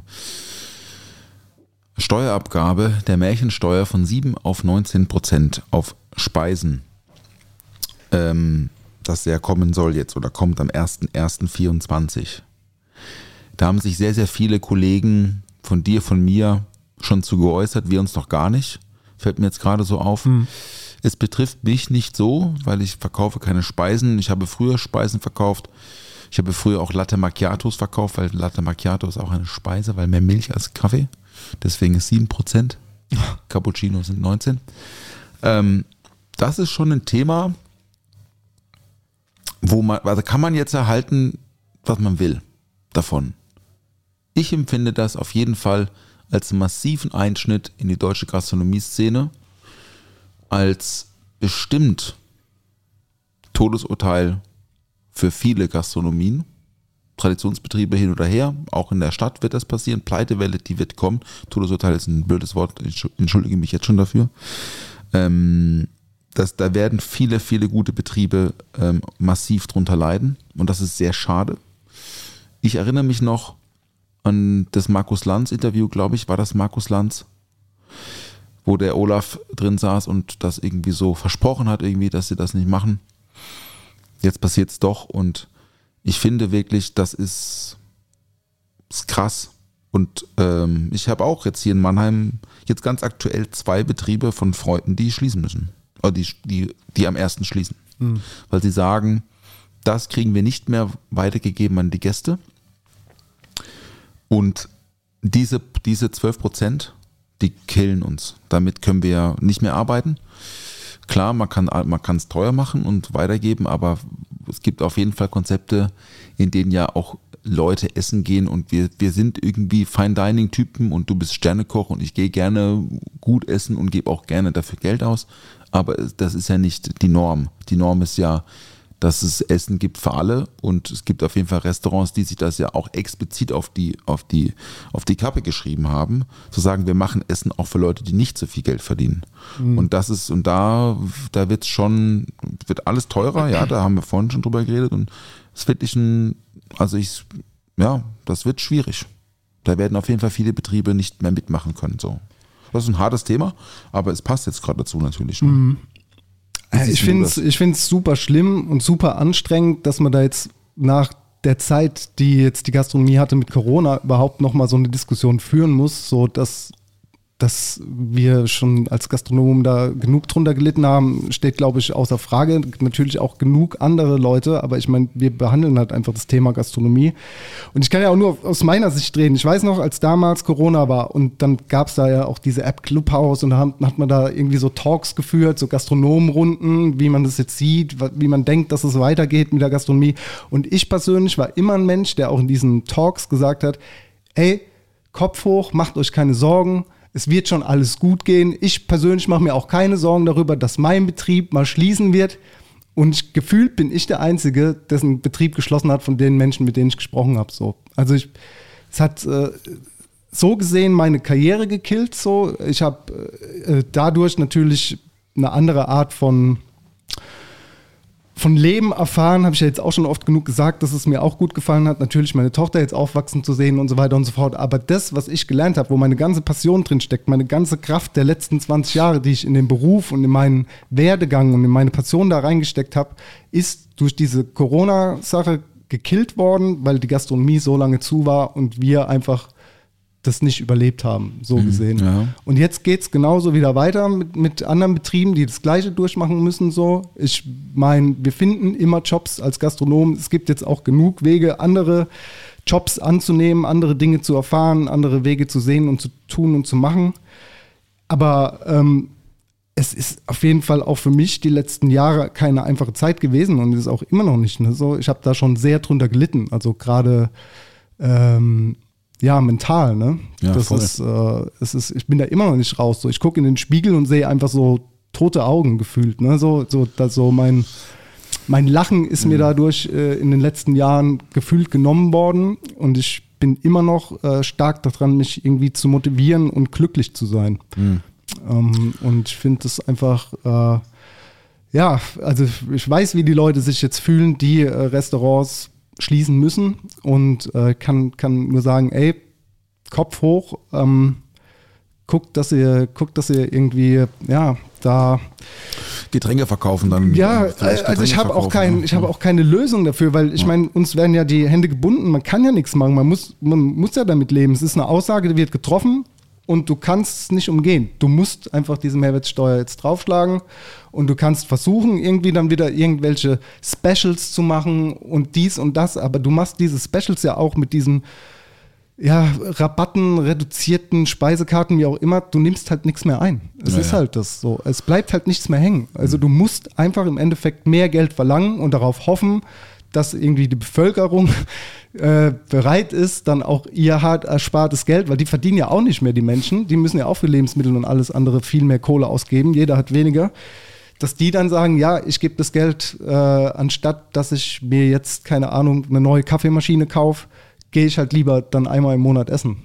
Speaker 6: Steuerabgabe der Märchensteuer von sieben auf neunzehn Prozent auf Speisen, ähm, dass der kommen soll jetzt oder kommt am erster erster vierundzwanzig. Da haben sich sehr, sehr viele Kollegen von dir, von mir schon zu geäußert, wir uns noch gar nicht. Fällt mir jetzt gerade so auf. Hm. Es betrifft mich nicht so, weil ich verkaufe keine Speisen. Ich habe früher Speisen verkauft. Ich habe früher auch Latte Macchiatos verkauft, weil Latte Macchiato ist auch eine Speise, weil mehr Milch als Kaffee. Deswegen ist sieben Prozent. Cappuccino sind neunzehn. Ähm, das ist schon ein Thema, wo man, also kann man jetzt erhalten, was man will davon. Ich empfinde das auf jeden Fall als massiven Einschnitt in die deutsche Gastronomie-Szene, als bestimmt Todesurteil für viele Gastronomien, Traditionsbetriebe hin oder her, auch in der Stadt wird das passieren, Pleitewelle, die wird kommen, Todesurteil ist ein blödes Wort, ich entschuldige mich jetzt schon dafür. Ähm, das, da werden viele, viele gute Betriebe ähm, massiv drunter leiden und das ist sehr schade. Ich erinnere mich noch an das Markus Lanz Interview, glaube ich, war das Markus Lanz, wo der Olaf drin saß und das irgendwie so versprochen hat, irgendwie, dass sie das nicht machen. Jetzt passiert es doch und ich finde wirklich, das ist, ist krass. Und ähm, ich habe auch jetzt hier in Mannheim jetzt ganz aktuell zwei Betriebe von Freunden, die schließen müssen. Oder die, die, die am ersten schließen. Mhm. Weil sie sagen, das kriegen wir nicht mehr weitergegeben an die Gäste. Und diese, diese zwölf Prozent, die killen uns. Damit können wir nicht mehr arbeiten. Klar, man kann man kann es teuer machen und weitergeben, aber es gibt auf jeden Fall Konzepte, in denen ja auch Leute essen gehen und wir, wir sind irgendwie Fine-Dining-Typen und du bist Sternekoch und ich gehe gerne gut essen und gebe auch gerne dafür Geld aus, aber das ist ja nicht die Norm. Die Norm ist ja, dass es Essen gibt für alle und es gibt auf jeden Fall Restaurants, die sich das ja auch explizit auf die, auf die, auf die Kappe geschrieben haben, zu sagen, wir machen Essen auch für Leute, die nicht so viel Geld verdienen. Mhm. Und das ist, und da, da wird es schon, wird alles teurer, ja, da haben wir vorhin schon drüber geredet und es ist wirklich ein, also ich, ja, das wird schwierig. Da werden auf jeden Fall viele Betriebe nicht mehr mitmachen können, so. Das ist ein hartes Thema, aber es passt jetzt gerade dazu natürlich. Ne?
Speaker 3: Mhm. Ich finde es ich find's super schlimm und super anstrengend, dass man da jetzt nach der Zeit, die jetzt die Gastronomie hatte mit Corona, überhaupt nochmal so eine Diskussion führen muss, so dass dass wir schon als Gastronomen da genug drunter gelitten haben, steht, glaube ich, außer Frage. Natürlich auch genug andere Leute, aber ich meine, wir behandeln halt einfach das Thema Gastronomie. Und ich kann ja auch nur aus meiner Sicht reden. Ich weiß noch, als damals Corona war und dann gab es da ja auch diese App Clubhouse und da hat man da irgendwie so Talks geführt, so Gastronomenrunden, wie man das jetzt sieht, wie man denkt, dass es weitergeht mit der Gastronomie. Und ich persönlich war immer ein Mensch, der auch in diesen Talks gesagt hat, ey, Kopf hoch, macht euch keine Sorgen, es wird schon alles gut gehen. Ich persönlich mache mir auch keine Sorgen darüber, dass mein Betrieb mal schließen wird. Und ich, gefühlt bin ich der Einzige, dessen Betrieb geschlossen hat von den Menschen, mit denen ich gesprochen habe. So. Also ich, es hat äh, so gesehen meine Karriere gekillt. So. Ich habe äh, dadurch natürlich eine andere Art von von Leben erfahren, habe ich ja jetzt auch schon oft genug gesagt, dass es mir auch gut gefallen hat, natürlich meine Tochter jetzt aufwachsen zu sehen und so weiter und so fort, aber das, was ich gelernt habe, wo meine ganze Passion drin steckt, meine ganze Kraft der letzten zwanzig Jahre, die ich in den Beruf und in meinen Werdegang und in meine Passion da reingesteckt habe, ist durch diese Corona-Sache gekillt worden, weil die Gastronomie so lange zu war und wir einfach das nicht überlebt haben, so
Speaker 6: Mhm,
Speaker 3: gesehen.
Speaker 6: ja.
Speaker 3: Und jetzt geht es genauso wieder weiter mit, mit anderen Betrieben, die das Gleiche durchmachen müssen. So. Ich meine, wir finden immer Jobs als Gastronomen. Es gibt jetzt auch genug Wege, andere Jobs anzunehmen, andere Dinge zu erfahren, andere Wege zu sehen und zu tun und zu machen. Aber ähm, es ist auf jeden Fall auch für mich die letzten Jahre keine einfache Zeit gewesen und es ist auch immer noch nicht. Ne? So, ich habe da schon sehr drunter gelitten. Also gerade ähm, ja, mental, ne?
Speaker 6: Ja,
Speaker 3: das
Speaker 6: voll.
Speaker 3: ist, äh, es ist, ich bin da immer noch nicht raus. So. Ich gucke in den Spiegel und sehe einfach so tote Augen gefühlt. Ne? So, so, dass so mein, mein Lachen ist mhm. mir dadurch äh, in den letzten Jahren gefühlt genommen worden und ich bin immer noch äh, stark daran, mich irgendwie zu motivieren und glücklich zu sein. Mhm. Ähm, und ich finde das einfach, äh, ja, also ich weiß, wie die Leute sich jetzt fühlen, die äh, Restaurants schließen müssen und äh, kann, kann nur sagen, ey, Kopf hoch, ähm, guckt, dass ihr, guckt, dass ihr irgendwie, ja, da
Speaker 6: Getränke verkaufen dann.
Speaker 3: ja,
Speaker 6: vielleicht
Speaker 3: also ich
Speaker 6: Getränke
Speaker 3: habe auch,
Speaker 6: verkaufen,
Speaker 3: kein,
Speaker 6: ja.
Speaker 3: ich hab auch keine Lösung dafür, weil ich
Speaker 6: Ja.
Speaker 3: meine, uns werden ja die Hände gebunden, man kann ja nichts machen, man muss, man muss ja damit leben. Es ist eine Aussage, die wird getroffen und du kannst es nicht umgehen. Du musst einfach diese Mehrwertsteuer jetzt draufschlagen und du kannst versuchen, irgendwie dann wieder irgendwelche Specials zu machen und dies und das, aber du machst diese Specials ja auch mit diesen ja, Rabatten, reduzierten Speisekarten, wie auch immer, du nimmst halt nichts mehr ein. Es
Speaker 6: Ja,
Speaker 3: ist
Speaker 6: ja.
Speaker 3: halt das so. Es bleibt halt nichts mehr hängen. Also du musst einfach im Endeffekt mehr Geld verlangen und darauf hoffen, dass irgendwie die Bevölkerung äh, bereit ist, dann auch ihr hart erspartes Geld, weil die verdienen ja auch nicht mehr, die Menschen, die müssen ja auch für Lebensmittel und alles andere viel mehr Kohle ausgeben, jeder hat weniger, dass die dann sagen, ja, ich gebe das Geld, äh, anstatt dass ich mir jetzt, keine Ahnung, eine neue Kaffeemaschine kaufe, gehe ich halt lieber dann einmal im Monat essen.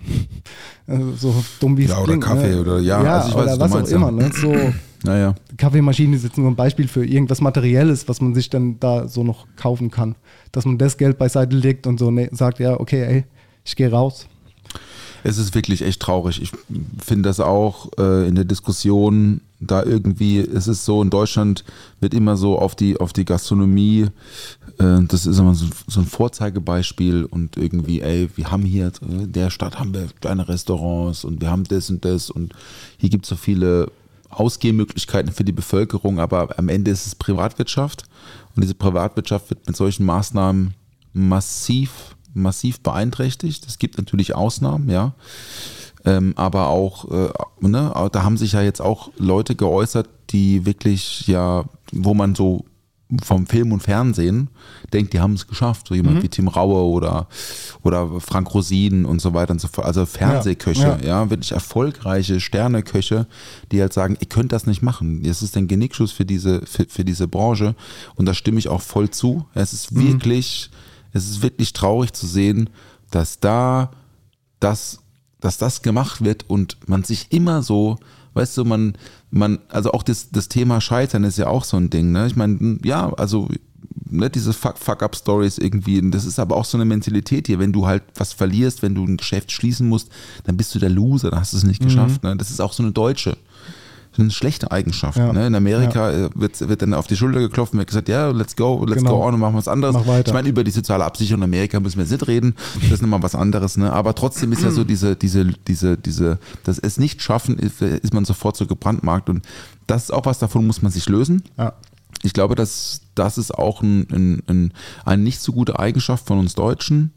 Speaker 3: Also so dumm wie es
Speaker 6: Ja, oder
Speaker 3: klingt.
Speaker 6: Kaffee
Speaker 3: ne?
Speaker 6: oder- ja, also ich weiß,
Speaker 3: oder
Speaker 6: was du
Speaker 3: was auch
Speaker 6: meinst,
Speaker 3: immer.
Speaker 6: ja.
Speaker 3: Ne? So,
Speaker 6: Naja.
Speaker 3: Kaffeemaschine ist jetzt nur ein Beispiel für irgendwas Materielles, was man sich dann da so noch kaufen kann. Dass man das Geld beiseite legt und so ne, sagt, ja, okay, ey, ich gehe raus.
Speaker 6: Es ist wirklich echt traurig. Ich finde das auch äh, in der Diskussion, da irgendwie, es ist so, in Deutschland wird immer so auf die, auf die Gastronomie, äh, das ist immer so, so ein Vorzeigebeispiel und irgendwie, ey, wir haben hier, äh, in der Stadt haben wir kleine Restaurants und wir haben das und das und hier gibt es so viele Ausgehmöglichkeiten für die Bevölkerung, aber am Ende ist es Privatwirtschaft und diese Privatwirtschaft wird mit solchen Maßnahmen massiv massiv beeinträchtigt. Es gibt natürlich Ausnahmen, ja, ähm, aber auch, äh, ne, da haben sich ja jetzt auch Leute geäußert, die wirklich, ja, wo man so vom Film und Fernsehen denkt, die haben es geschafft, so jemand
Speaker 3: Mhm.
Speaker 6: wie Tim Raue oder, oder Frank Rosin und so weiter und so fort, also Fernsehköche,
Speaker 3: Ja,
Speaker 6: ja,
Speaker 3: ja.
Speaker 6: wirklich erfolgreiche Sterneköche, die halt sagen, ihr könnt das nicht machen, das ist ein Genickschuss für diese, für, für diese Branche und da stimme ich auch voll zu, es ist
Speaker 3: Mhm.
Speaker 6: wirklich Es ist wirklich traurig zu sehen, dass da das, dass das gemacht wird und man sich immer so, weißt du, man, man, also auch das, das Thema Scheitern ist ja auch so ein Ding, ne? Ich meine, ja, also ne, diese Fuck-Fuck-Up-Stories irgendwie, das ist aber auch so eine Mentalität hier, wenn du halt was verlierst, wenn du ein Geschäft schließen musst, dann bist du der Loser, dann hast du es nicht geschafft, ne? Das ist auch so eine deutsche eine schlechte Eigenschaft.
Speaker 3: Ja.
Speaker 6: Ne? In Amerika
Speaker 3: ja.
Speaker 6: wird, wird dann auf die Schulter geklopft und wird gesagt, ja, let's go, let's
Speaker 3: genau.
Speaker 6: go on und machen was anderes.
Speaker 3: Mach weiter.
Speaker 6: Ich meine, über die soziale Absicherung in Amerika müssen wir jetzt nicht reden, das ist nochmal was anderes. Ne? Aber trotzdem ist ja so diese, diese, diese, diese, das es nicht schaffen, ist, ist man sofort so gebrandmarkt und das ist auch was, davon muss man sich lösen.
Speaker 3: Ja.
Speaker 6: Ich glaube, dass das ist auch ein, ein, ein, eine nicht so gute Eigenschaft von uns Deutschen,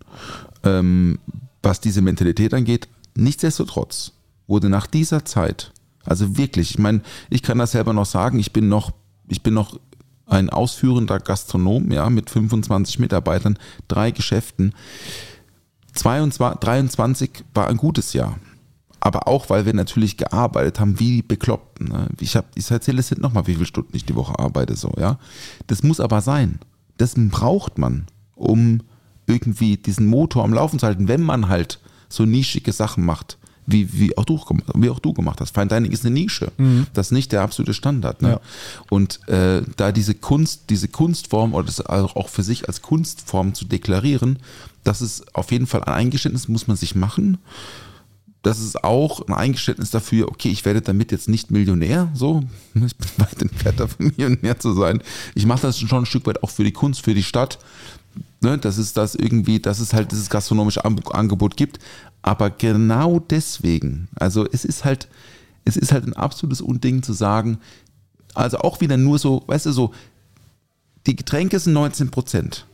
Speaker 6: ähm, was diese Mentalität angeht. Nichtsdestotrotz wurde nach dieser Zeit, also wirklich, ich meine, ich kann das selber noch sagen, ich bin noch, ich bin noch ein ausführender Gastronom, ja, mit fünfundzwanzig Mitarbeitern, drei Geschäften. zweiundzwanzig, dreiundzwanzig war ein gutes Jahr. Aber auch, weil wir natürlich gearbeitet haben, wie die Bekloppten. Ne? Ich, hab, ich erzähle es nicht nochmal, wie viele Stunden ich die Woche arbeite. So, ja? Das muss aber sein. Das braucht man, um irgendwie diesen Motor am Laufen zu halten, wenn man halt so nischige Sachen macht, wie, wie, auch, du, wie auch du gemacht hast. Fine Dining ist eine Nische. Mhm. Das ist nicht der absolute Standard. Ne? Ja. Und äh, da diese Kunst, diese Kunstform oder das auch für sich als Kunstform zu deklarieren, das ist auf jeden Fall ein Eingeständnis, muss man sich machen. Das ist auch ein Eingeständnis dafür, okay, ich werde damit jetzt nicht Millionär, so, ich bin weit entfernt davon, Millionär zu sein. Ich mache das schon ein Stück weit auch für die Kunst, für die Stadt, ne, dass es das irgendwie, dass es halt dieses gastronomische Angebot gibt, aber genau deswegen, also es ist halt, es ist halt ein absolutes Unding zu sagen, also auch wieder nur so, weißt du, so, die Getränke sind neunzehn Prozent,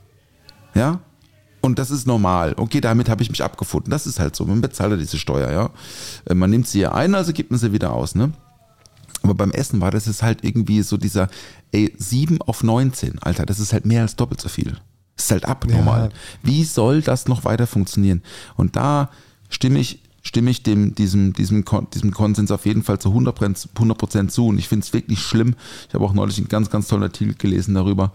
Speaker 6: ja, und das ist normal. Okay, damit habe ich mich abgefunden. Das ist halt so. Man bezahlt ja diese Steuer, ja. Man nimmt sie ja ein, also gibt man sie wieder aus, ne? Aber beim Essen war das ist halt irgendwie so dieser, ey, sieben auf neunzehn, Alter, das ist halt mehr als doppelt so viel. Das ist halt abnormal. Ja. Wie soll das noch weiter funktionieren? Und da stimme ich, stimme ich dem, diesem, diesem, diesem Konsens auf jeden Fall zu hundert Prozent zu. Und ich finde es wirklich schlimm. Ich habe auch neulich einen ganz, ganz tollen Artikel gelesen darüber.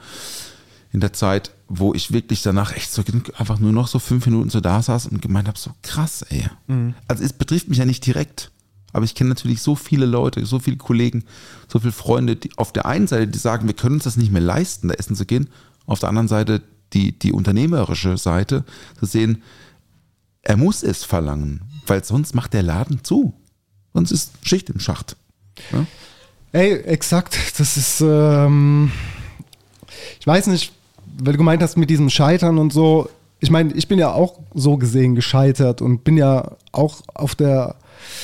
Speaker 6: In der Zeit, wo ich wirklich danach echt so einfach nur noch so fünf Minuten so da saß und gemeint habe, so krass, ey. Mhm. Also es betrifft mich ja nicht direkt, aber ich kenne natürlich so viele Leute, so viele Kollegen, so viele Freunde, die auf der einen Seite, die sagen, wir können uns das nicht mehr leisten, da essen zu gehen, auf der anderen Seite die, die unternehmerische Seite, zu sehen, er muss es verlangen, weil sonst macht der Laden zu. Sonst ist Schicht im Schacht. Ja?
Speaker 3: Ey, exakt, das ist, ähm, ich weiß nicht, weil du gemeint hast mit diesem Scheitern und so, ich meine, ich bin ja auch so gesehen gescheitert und bin ja auch auf der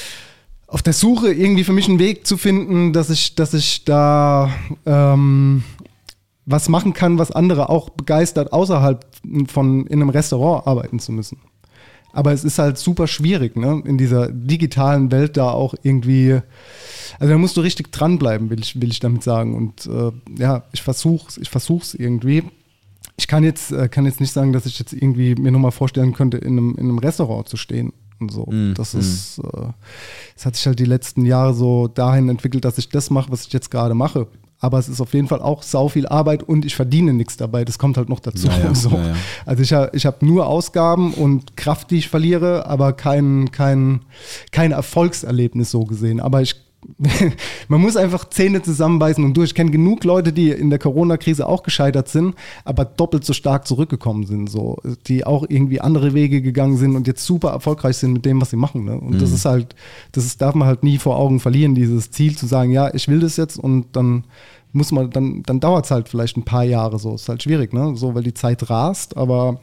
Speaker 3: auf der Suche irgendwie für mich einen Weg zu finden, dass ich, dass ich da ähm, was machen kann, was andere auch begeistert, außerhalb von in einem Restaurant arbeiten zu müssen. Aber es ist halt super schwierig, ne, in dieser digitalen Welt da auch irgendwie, also da musst du richtig dranbleiben, will ich, will ich damit sagen. Und äh, ja, ich versuch's, ich versuch's irgendwie. Ich kann jetzt, äh, kann jetzt nicht sagen, dass ich jetzt irgendwie mir nochmal vorstellen könnte, in einem, in einem Restaurant zu stehen und so. Mm, das mm. ist, äh, es hat sich halt die letzten Jahre so dahin entwickelt, dass ich das mache, was ich jetzt gerade mache. Aber es ist auf jeden Fall auch sau viel Arbeit und ich verdiene nichts dabei. Das kommt halt noch dazu.
Speaker 6: Ja, ja,
Speaker 3: so.
Speaker 6: ja, ja.
Speaker 3: Also ich, ich habe nur Ausgaben und Kraft, die ich verliere, aber kein, kein, kein Erfolgserlebnis so gesehen. Aber ich man muss einfach Zähne zusammenbeißen und durch. Ich kenne genug Leute, die in der Corona-Krise auch gescheitert sind, aber doppelt so stark zurückgekommen sind, so, die auch irgendwie andere Wege gegangen sind und jetzt super erfolgreich sind mit dem, was sie machen. Ne? Und mhm. das ist halt, das ist, darf man halt nie vor Augen verlieren, dieses Ziel zu sagen, ja, ich will das jetzt und dann muss man, dann, dann dauert es halt vielleicht ein paar Jahre so. Ist halt schwierig, ne? So, weil die Zeit rast, aber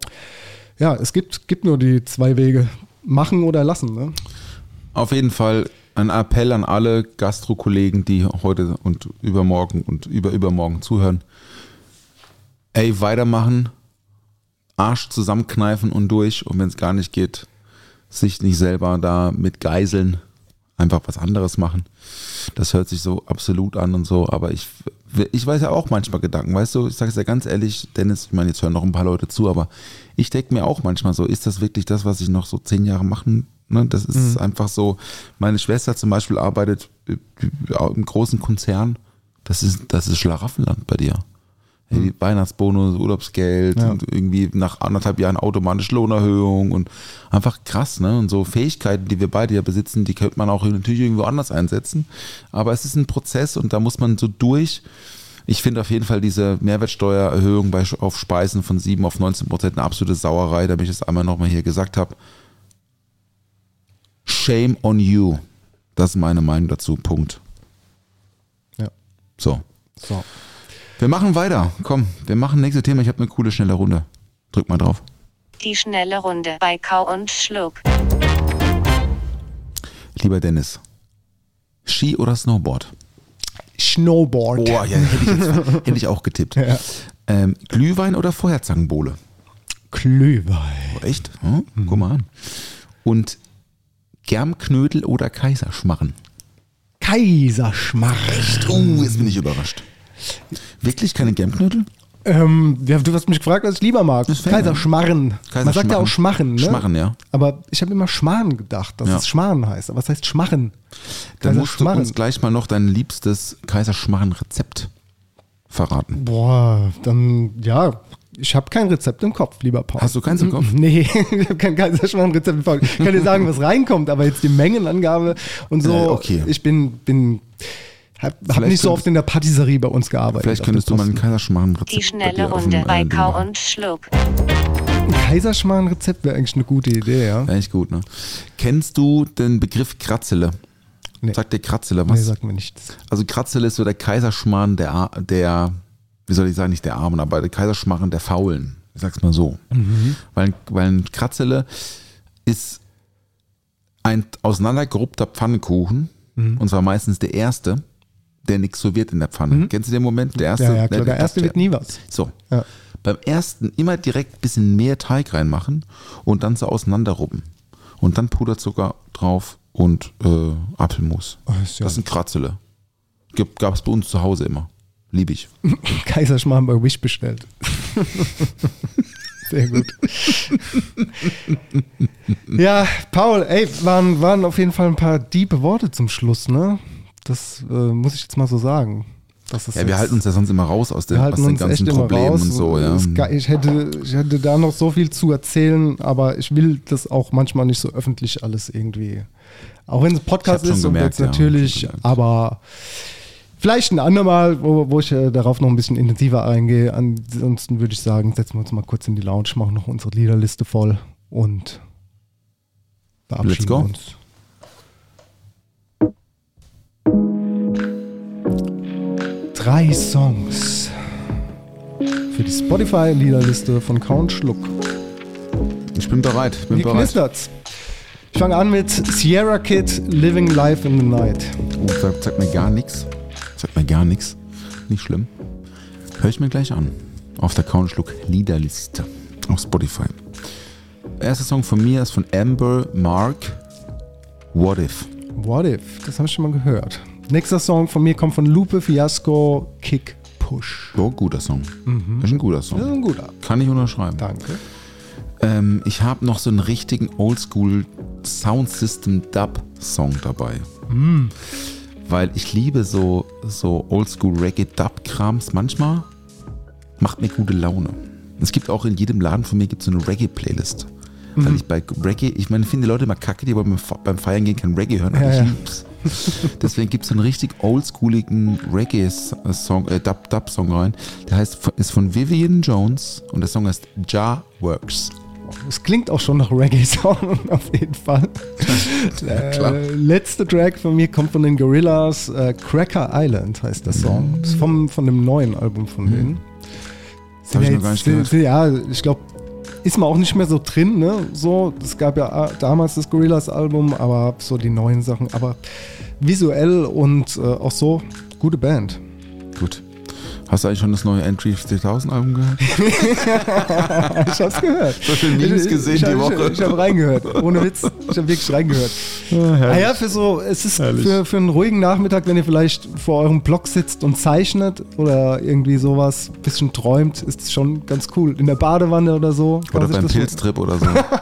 Speaker 3: ja, es gibt, gibt nur die zwei Wege, machen oder lassen. Ne?
Speaker 6: Auf jeden Fall ein Appell an alle Gastro-Kollegen, die heute und übermorgen und überübermorgen zuhören. Ey, weitermachen, Arsch zusammenkneifen und durch. Und wenn es gar nicht geht, sich nicht selber da mit geiseln, einfach was anderes machen. Das hört sich so absolut an und so, aber ich, ich weiß ja auch manchmal Gedanken, weißt du, ich sage es ja ganz ehrlich, Dennis, ich meine, jetzt hören noch ein paar Leute zu, aber ich denke mir auch manchmal so, ist das wirklich das, was ich noch so zehn Jahre machen? Ne, das ist mhm. einfach so, meine Schwester zum Beispiel arbeitet im großen Konzern, das ist, das ist Schlaraffenland bei dir. Hey, die Weihnachtsbonus, Urlaubsgeld ja. und irgendwie nach anderthalb Jahren automatisch Lohnerhöhung und einfach krass, ne? Und so Fähigkeiten, die wir beide ja besitzen, die könnte man auch natürlich irgendwo anders einsetzen. Aber es ist ein Prozess und da muss man so durch. Ich finde auf jeden Fall diese Mehrwertsteuererhöhung bei, auf Speisen von sieben auf neunzehn Prozent eine absolute Sauerei, damit ich das einmal nochmal hier gesagt habe. Shame on you. Das ist meine Meinung dazu. Punkt. So.
Speaker 3: So.
Speaker 6: Wir machen weiter. Komm, wir machen nächstes Thema. Ich habe eine coole, schnelle Runde. Drück mal drauf.
Speaker 7: Die schnelle Runde bei Kau und Schluck.
Speaker 6: Lieber Dennis, Ski oder Snowboard?
Speaker 3: Snowboard.
Speaker 6: Oh, ja, hätte ich, jetzt, hätte ich auch getippt.
Speaker 3: Ja.
Speaker 6: Ähm, Glühwein oder Feuerzangenbowle?
Speaker 3: Glühwein.
Speaker 6: Oh, echt? Hm? Mhm. Guck mal an. Und Germknödel oder Kaiserschmarren?
Speaker 3: Kaiserschmarren.
Speaker 6: Echt? Oh, jetzt bin ich überrascht. Wirklich keine Germknödel?
Speaker 3: Ähm, ja, du hast mich gefragt, was ich lieber mag. Kaiserschmarren.
Speaker 6: Kaiserschmarren.
Speaker 3: Man sagt ja auch Schmarren, ne?
Speaker 6: Schmarren, ja.
Speaker 3: Aber ich habe immer Schmarren gedacht, dass
Speaker 6: ja.
Speaker 3: es Schmarren heißt. Aber was heißt Schmarren?
Speaker 6: Dann musst du uns gleich mal noch dein liebstes Kaiserschmarren-Rezept verraten.
Speaker 3: Boah, dann, ja, ich habe kein Rezept im Kopf, lieber Paul.
Speaker 6: Hast du keins im Kopf?
Speaker 3: Nee, ich habe kein Kaiserschmarren-Rezept im Kopf. Ich kann dir sagen, was reinkommt, aber jetzt die Mengenangabe und so.
Speaker 6: Äh, okay.
Speaker 3: Ich bin, bin Hab, hab nicht so oft in der Patisserie bei uns gearbeitet.
Speaker 6: Vielleicht könntest du mal ein Kaiserschmarren-Rezept.
Speaker 7: Die schnelle Runde bei Kau und Schluck.
Speaker 3: Ein Kaiserschmarren-Rezept wäre eigentlich eine gute Idee, ja.
Speaker 6: Wäre echt gut, ne? Kennst du den Begriff Kratzele?
Speaker 3: Nee.
Speaker 6: Sagt der Kratzele was?
Speaker 3: Nee, sagt mir nichts.
Speaker 6: Also Kratzele ist so der Kaiserschmarren der, der, wie soll ich sagen, nicht der Armen, aber der Kaiserschmarren der Faulen. Ich sag's mal so. Mhm. Weil, weil ein Kratzele ist ein auseinandergeruppter Pfannkuchen, mhm. und zwar meistens der erste, der nichts so wird in der Pfanne. Mhm. Kennst du den Moment? Der erste,
Speaker 3: ja, ja, klar, der,
Speaker 6: der
Speaker 3: erste wird nie was.
Speaker 6: So.
Speaker 3: Ja.
Speaker 6: Beim ersten immer direkt ein bisschen mehr Teig reinmachen und dann so auseinanderruppen. Und dann Puderzucker drauf und äh, Apfelmus.
Speaker 3: Oh, ist ja
Speaker 6: das sind Kratzele. Gab es bei uns zu Hause immer. Lieb ich.
Speaker 3: Kaiserschmarren bei Wish bestellt. Sehr gut. Ja, Paul, ey, waren, waren auf jeden Fall ein paar diebe Worte zum Schluss, ne? Das äh, muss ich jetzt mal so sagen. Das ist
Speaker 6: ja, wir
Speaker 3: jetzt,
Speaker 6: halten uns ja sonst immer raus aus den,
Speaker 3: wir
Speaker 6: aus
Speaker 3: halten
Speaker 6: den
Speaker 3: uns
Speaker 6: ganzen
Speaker 3: echt immer
Speaker 6: Problemen
Speaker 3: raus.
Speaker 6: und so. Ja.
Speaker 3: Es, ich, hätte, ich hätte da noch so viel zu erzählen, aber ich will das auch manchmal nicht so öffentlich alles irgendwie. Auch wenn es ein Podcast ist, und jetzt
Speaker 6: ja,
Speaker 3: natürlich, aber vielleicht ein andermal, wo, wo ich äh, darauf noch ein bisschen intensiver eingehe. Ansonsten würde ich sagen, setzen wir uns mal kurz in die Lounge, machen noch unsere Liederliste voll und verabschieden
Speaker 6: Let's go.
Speaker 3: uns. Drei Songs für die Spotify-Liederliste von Kau und Schluck.
Speaker 6: Ich bin bereit. Ich bin
Speaker 3: Wie
Speaker 6: bereit.
Speaker 3: knistert's? Ich fange an mit Sierra Kid, Living Life in the Night.
Speaker 6: Oh, sagt, sagt mir gar nichts. Sagt mir gar nichts. Nicht schlimm. Hör ich mir gleich an. Auf der Kau und Schluck Liederliste auf Spotify. Erster Song von mir ist von Amber Mark. What If.
Speaker 3: What If? Das habe ich schon mal gehört. Nächster Song von mir kommt von Lupe Fiasco, Kick Push.
Speaker 6: Oh, guter Song. Mhm. Das ist ein guter Song.
Speaker 3: Das ist ein guter.
Speaker 6: Kann ich unterschreiben.
Speaker 3: Danke.
Speaker 6: Ähm, ich habe noch so einen richtigen Oldschool Sound System Dub Song dabei.
Speaker 3: Mm.
Speaker 6: Weil ich liebe so, so Oldschool Reggae Dub Krams manchmal. Macht mir gute Laune. Es gibt auch in jedem Laden von mir gibt so eine Reggae Playlist. Mhm. Weil ich bei Reggae, ich meine, ich finde die Leute immer kacke, die wollen beim Feiern gehen kein Reggae hören, aber
Speaker 3: ja,
Speaker 6: ich
Speaker 3: ja.
Speaker 6: lieb's. Deswegen gibt es so einen richtig oldschooligen Reggae-Song, äh, Dub-Dub-Song rein. Der heißt, ist von Vivian Jones und der Song heißt Ja Works.
Speaker 3: Es klingt auch schon nach Reggae-Song, auf jeden Fall.
Speaker 6: Ja,
Speaker 3: äh, letzte Track von mir kommt von den Gorillas. Äh, Cracker Island heißt der Song. Mhm. Ist vom, von dem neuen Album von denen. Mhm.
Speaker 6: Das habe ich noch gar nicht gehört.
Speaker 3: Ja, ich glaube, ist man auch nicht mehr so drin, ne? So, es gab ja damals das Gorillas-Album, aber so die neuen Sachen. Aber visuell und äh, auch so, gute Band.
Speaker 6: Gut. Hast du eigentlich schon das neue Entry dreitausend Album gehört?
Speaker 3: Ich hab's gehört.
Speaker 6: So viele Memes
Speaker 3: ich,
Speaker 6: gesehen
Speaker 3: ich, ich
Speaker 6: die
Speaker 3: hab,
Speaker 6: Woche.
Speaker 3: Ich, ich habe reingehört. Ohne Witz. Ich habe wirklich reingehört.
Speaker 6: Ja,
Speaker 3: ah ja, für so, es ist für, für einen ruhigen Nachmittag, wenn ihr vielleicht vor eurem Blog sitzt und zeichnet oder irgendwie sowas, ein bisschen träumt, ist es schon ganz cool. In der Badewanne oder so.
Speaker 6: Oder beim Pilztrip oder so.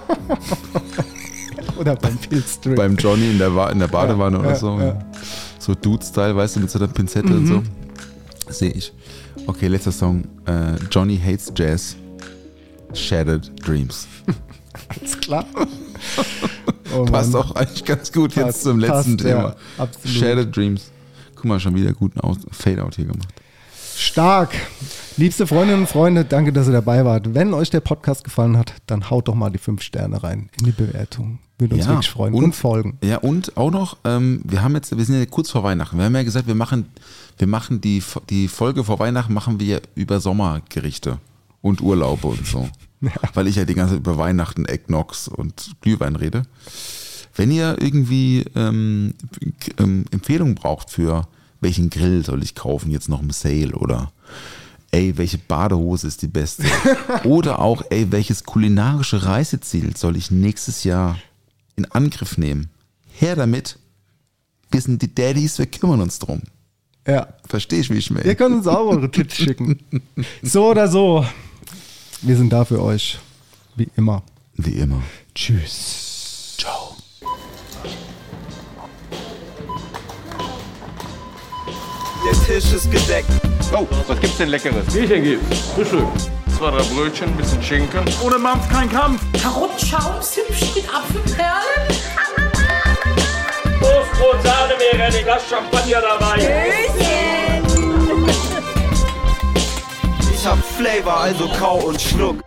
Speaker 3: Oder beim Pilztrip.
Speaker 6: Beim Johnny in der, in der Badewanne
Speaker 3: ja,
Speaker 6: oder
Speaker 3: ja,
Speaker 6: so.
Speaker 3: Ja.
Speaker 6: So Dude-Style, weißt du, mit so einer Pinzette mhm. und so. Sehe ich. Okay, letzter Song. Äh, Johnny Hates Jazz. Shattered Dreams.
Speaker 3: Alles klar. Oh
Speaker 6: passt auch eigentlich ganz gut passt, jetzt zum letzten
Speaker 3: passt,
Speaker 6: Thema.
Speaker 3: Ja, absolut.
Speaker 6: Shattered Dreams. Guck mal, schon wieder guten Fade-Out hier gemacht.
Speaker 3: Stark. Liebste Freundinnen und Freunde, danke, dass ihr dabei wart. Wenn euch der Podcast gefallen hat, dann haut doch mal die fünf Sterne rein in die Bewertung. Würde uns
Speaker 6: Ja,
Speaker 3: wirklich freuen.
Speaker 6: und-
Speaker 3: Und, folgen.
Speaker 6: Ja, und auch noch, ähm, wir haben jetzt, wir sind ja kurz vor Weihnachten. Wir haben ja gesagt, wir machen, wir machen die, die Folge vor Weihnachten machen wir über Sommergerichte und Urlaube und so.
Speaker 3: Ja.
Speaker 6: Weil ich ja die ganze Zeit über Weihnachten, Eggnogs und Glühwein rede. Wenn ihr irgendwie ähm, ähm, Empfehlungen braucht für welchen Grill soll ich kaufen, jetzt noch im Sale oder ey, welche Badehose ist die beste? Oder auch, ey, welches kulinarische Reiseziel soll ich nächstes Jahr in Angriff nehmen? Her damit. Wir sind die Daddies, wir kümmern uns drum.
Speaker 3: Ja.
Speaker 6: Versteh ich, wie ich
Speaker 3: Ihr
Speaker 6: meine?
Speaker 3: könnt uns auch eure Tipps schicken. So oder so. Wir sind da für euch. Wie immer.
Speaker 6: Wie immer.
Speaker 3: Tschüss.
Speaker 6: Ciao.
Speaker 8: Der Tisch ist gedeckt.
Speaker 9: Oh, was gibt's denn Leckeres? Bierchen gibt's. Frühstück. Zwei, drei Brötchen, ein bisschen Schinken.
Speaker 4: Ohne Mampf kein Kampf.
Speaker 10: Karottenschaum, Zimtchen mit Apfelperlen.
Speaker 9: Toastbrot, Sahne, Meerrettich, Glas Champagner dabei.
Speaker 8: Ich hab Flavor, also kau und schluck.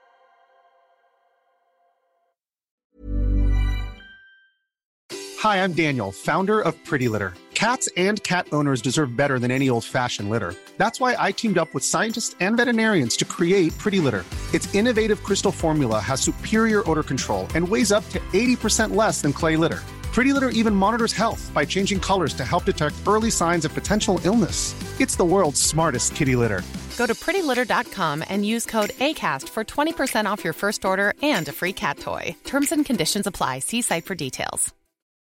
Speaker 11: Hi, I'm Daniel, founder of Pretty Litter. Cats and cat owners deserve better than any old-fashioned litter. That's why I teamed up with scientists and veterinarians to create Pretty Litter. Its innovative crystal formula has superior odor control and weighs up to eighty percent less than clay litter. Pretty Litter even monitors health by changing colors to help detect early signs of potential illness. It's the world's smartest kitty litter.
Speaker 12: Go to pretty litter dot com and use code ACAST for twenty percent off your first order and a free cat toy. Terms and conditions apply. See site for details.